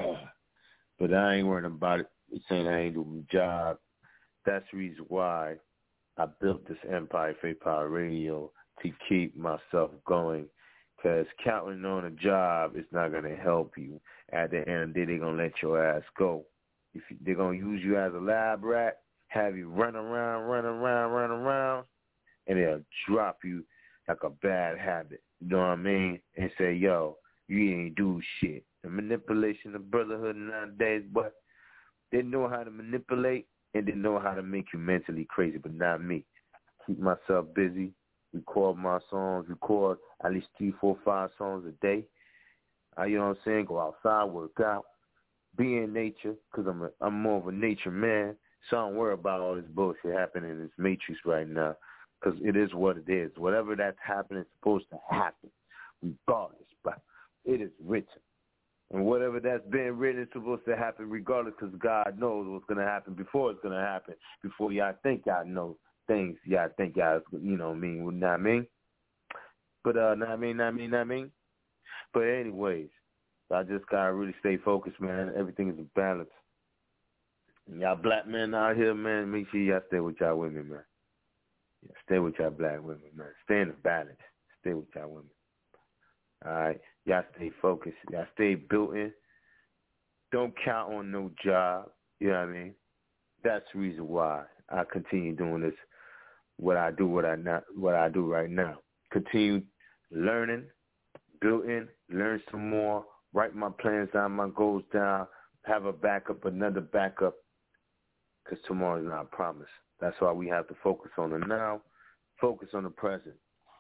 But I ain't worrying about it. It's saying I ain't doing my job. That's the reason why I built this empire, Faith Power Radio, to keep myself going. Because counting on a job is not going to help you. At the end of the day, they're going to let your ass go. If they're going to use you as a lab rat, have you run around, and they'll drop you like a bad habit. You know what I mean? And say, yo, you ain't do shit. The manipulation of brotherhood nowadays, but they know how to manipulate and they know how to make you mentally crazy, but not me. Keep myself busy, record my songs, record at least 3, 4, 5 songs a day. You know what I'm saying? Go outside, work out, be in nature, because I'm more of a nature man. So I don't worry about all this bullshit happening in this matrix right now, because it is what it is. Whatever that's happening is supposed to happen, regardless. But it is written. And whatever that's been written is supposed to happen regardless, because God knows what's going to happen before it's going to happen, before y'all think y'all know things. Y'all think y'all, you know what I mean? You know what I mean? But, not me. But anyways, I just got to really stay focused, man. Everything is in balance. And y'all black men out here, man, make sure y'all stay with y'all women, man. Yeah, stay with y'all black women, man. Stay in the balance. Stay with y'all women. All right? Y'all stay focused. Y'all stay built in. Don't count on no job. You know what I mean? That's the reason why I continue doing this, what I do right now. Continue learning, built in, learn some more, write my plans down, my goals down, have a backup, another backup, because tomorrow is not promised. That's why we have to focus on the now, focus on the present.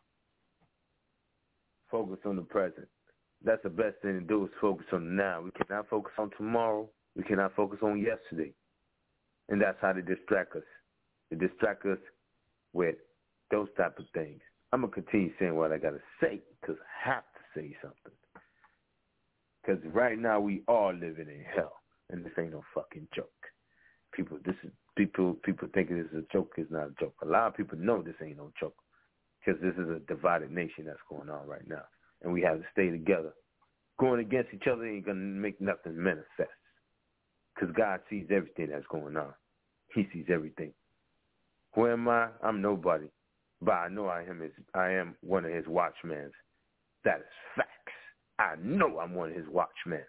Focus on the present. That's the best thing to do is focus on the now. We cannot focus on tomorrow. We cannot focus on yesterday. And that's how they distract us. They distract us with those type of things. I'm going to continue saying what I got to say because I have to say something. Because right now we are living in hell, and this ain't no fucking joke. People thinking this is a joke. It's not a joke. A lot of people know this ain't no joke because this is a divided nation that's going on right now, and we have to stay together. Going against each other ain't going to make nothing manifest because God sees everything that's going on. He sees everything. Who am I? I'm nobody, but I know I am one of his watchmen. That is facts. I know I'm one of his watchmen.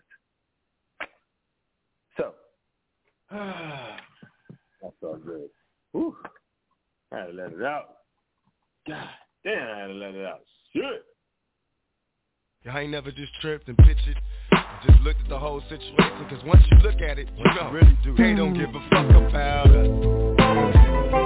So, that's all good. Whew. I had to let it out. God damn, I had to let it out. Shit. I ain't never just tripped and pictured. I just looked at the whole situation, because once you look at it, you know, really do. They don't give a fuck about us.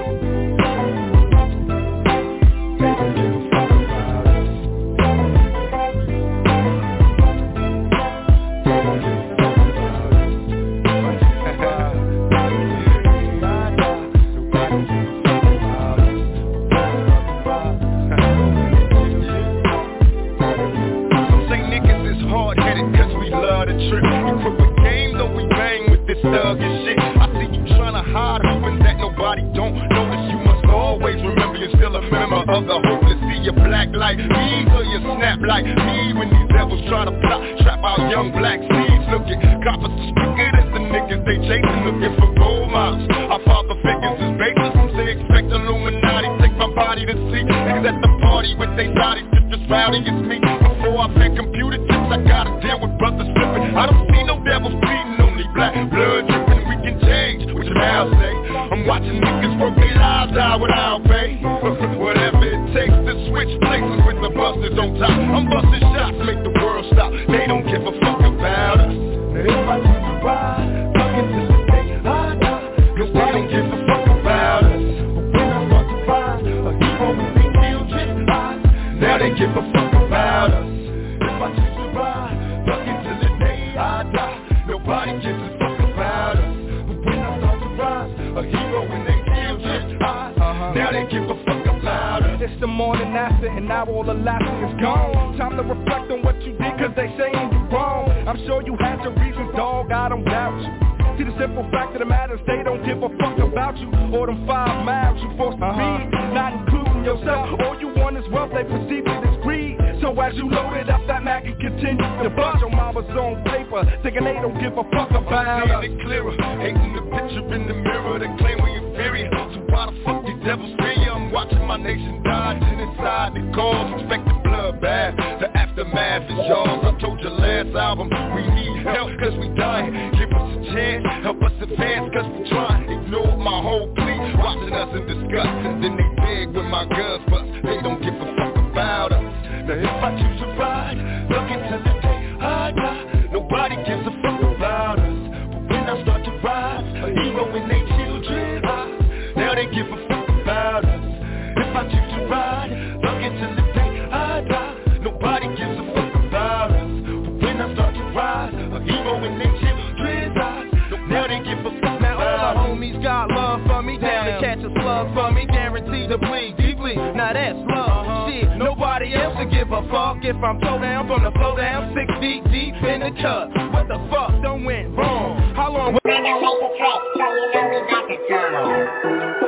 Thug and shit. I see you tryna hide hoping that nobody don't notice. You must always remember you're still a member of the hopeless. See you black like me, so you snap like me. When these devils try to plot, trap out young black seeds. Looking coppers stupid as the niggas they chasing, looking for gold models. Our father figures is baseless. Some say expect Illuminati, take my body to see niggas at the party with they bodies just as rowdy as me. Before I pick computer chips, I gotta deal with brothers flipping. I don't see no devils bleeding, only black blood dripping. We can change what your mouth say. I'm watching niggas work their lives out without pay. Whatever it takes to switch places with the busters on top. I'm busting shots, make the world stop. They don't give a fuck about us. Now if I choose to ride, fuck it till the day I die. Cause they don't give a fuck about us. But when I start to rise, a hero when they kill just lies. Now they give a fuck about us. If I choose to ride, fuck it till the day I die. Nobody gives a fuck about us. But when I start to rise, a hero when they kill just lies. Now they some morning acid, and now all elastic is gone. Time to reflect on what you did, cause they saying you wrong. I'm sure you had your reasons, dog, I don't doubt you. See the simple fact of the matter is they don't give a fuck about you. Or them 5 miles you forced to read, not including yourself. All you want is wealth, they perceive it as greed. So as you load it up, that Mac and continue to bust your mama's on paper, thinking they don't give a fuck about us. Seeing it clearer, hating the picture in the mirror, they claim we inferior. So why the fuck these devils fear you? I'm watching my nation die, and inside the cause, expect the bloodbath. The aftermath is yours. I told you last album, we need help cause we dying. Give us a chance, help us advance cause we trying. Ignore my whole plea, watching us in disgust, and then they beg when my guns bust. They don't give a fuck about us. Now if I choose to ride, look into the day I die. Nobody gives a fuck about us. But when I start to rise, a hero in their children's eyes, now they give a fuck about us. If I choose to ride, look into the day I die. Nobody gives a fuck about us. But when I start to rise, a hero in their children's eyes, now they give a fuck about us. All the homies got love for me, down to catch a slug for me, guaranteed to bleed deeply. Now that's love, shit, nobody else to give a fuck. If I'm toe down from the flow down, 6 feet deep in the cut. What the fuck done went wrong? How long? We're gonna make a track, so you know we got the song.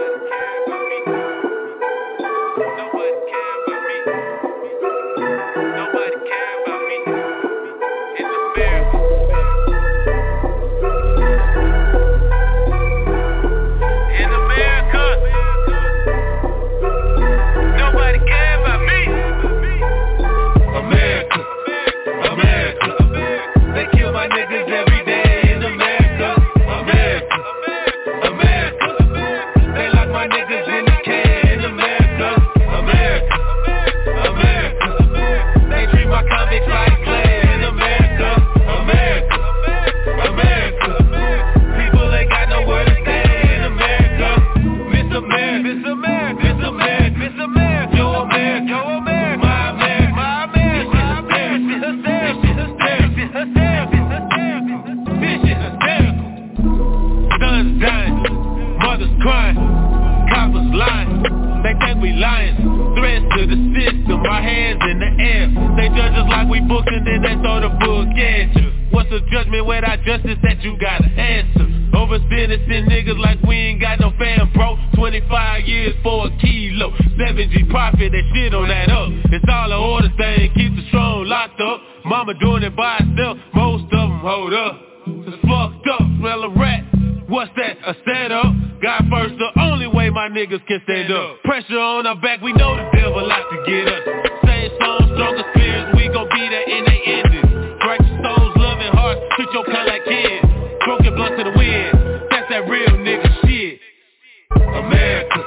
Can stand up. Pressure on our back, we know the devil like to get us. Same song, stronger spirits, we gon' be there in they ending. Righteous souls, loving hearts, treat your kind like kids. Broken blunt to the wind, that's that real nigga shit. America,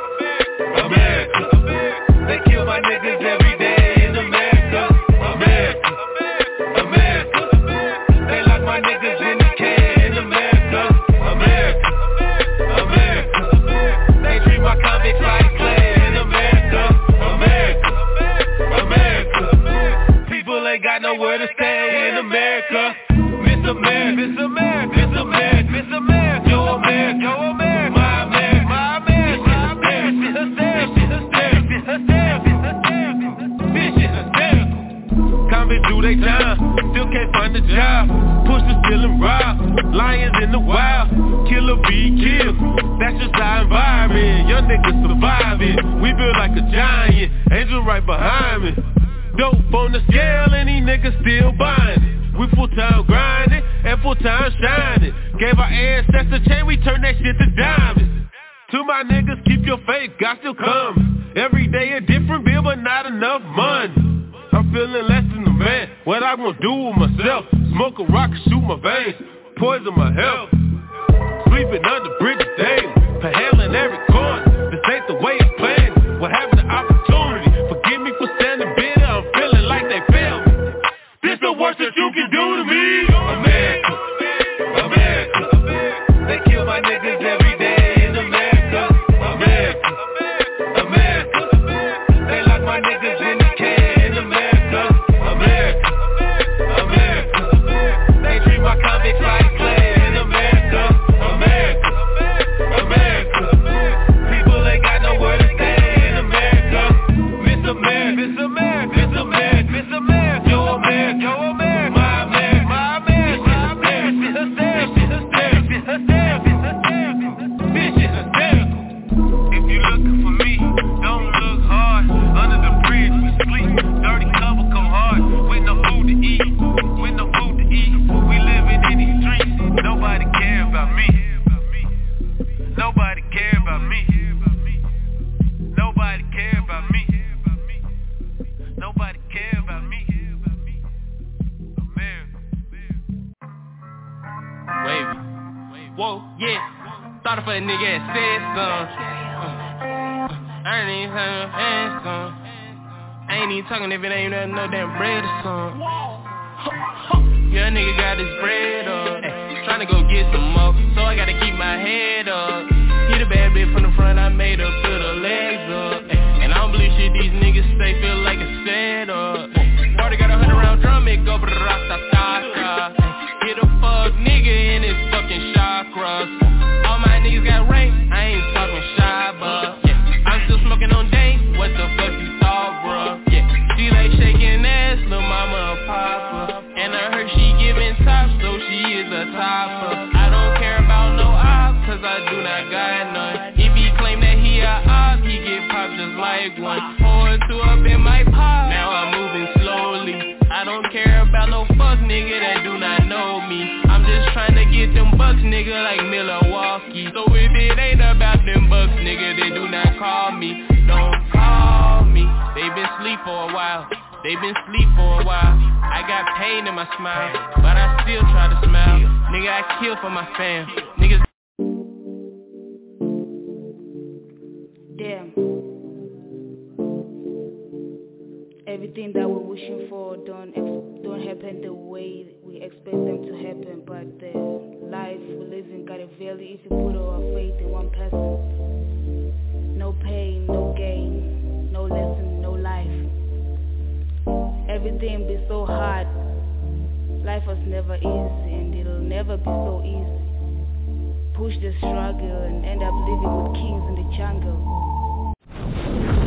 America, they kill my niggas every day in America. America, America, they lock my niggas in the can in America. America, America, they treat my convicts like clay in America. America, America, people ain't got nowhere to stay in America. Miss America, Miss America, Miss America, Miss America, yo America, yo America, my America, my America, my America, hysterical, hysterical, hysterical. Convicts do they time, still can't find a job. Push the still and rob, lions in the wild, killer be killed. That's just our environment, young niggas surviving. We build like a giant, angel right behind me. Dope on the scale and these niggas still buying it. We full-time grinding and full-time shining. Gave our ancestors chain, we turn that shit to diamonds. To my niggas, keep your faith, God still coming. Every day a different bill, but not enough money. I'm feeling less than a man. What I gonna do with myself? Smoke a rock and shoot my veins, poison my health. Sleeping under bridges daily, inhaling every corner. This ain't the way it's planned. What happened to opportunity? Forgive me for standing bitter, I'm feeling like they failed me. This the worst that you can do to me. America, America, they kill my niggas every day in America. America, America, they lock my niggas in the can in America. America, America, they treat my convicts like clay in America. yeah. Started for the nigga that said some. I ain't even having no hands. I ain't even talking if it ain't nothing, no damn bread or something. Yeah, nigga got his bread up. Tryna go get some more, so I gotta keep my head up. Hit a bad bitch from the front, I made her put her legs up. And I don't believe shit these niggas say, feel like a setup. Party got a 100-round drum, it go bra-da-da-da-da. Hit a fuck nigga in his fucking chakras. All my niggas got rank, I ain't talking shy, but yeah. I'm still smoking on dank, what the fuck you thought, bruh? Yeah, she like shaking ass, lil' mama a papa. And I heard she giving top, so she is a topper. I don't care about no op, cause I do not got none. If he claim that he a op, he get popped just like one. Pour two up in my pop, now I'm moving slowly. I don't care about no fuck nigga that do not know me. I'm just trying to get them bucks, nigga, like Milwaukee. So if it ain't about them bucks, nigga, they do not call me. Don't call me. They been sleep for a while. They been sleep for a while. I got pain in my smile, but I still try to smile. Nigga, I kill for my fam. Niggas. Damn. Everything that we're wishing for don't happen the way we expect them to happen. But the life we live in got a value if you put our faith in one person. No pain, no gain, no lesson, no life. Everything be so hard. Life was never easy and it'll never be so easy. Push the struggle and end up living with kings in the jungle.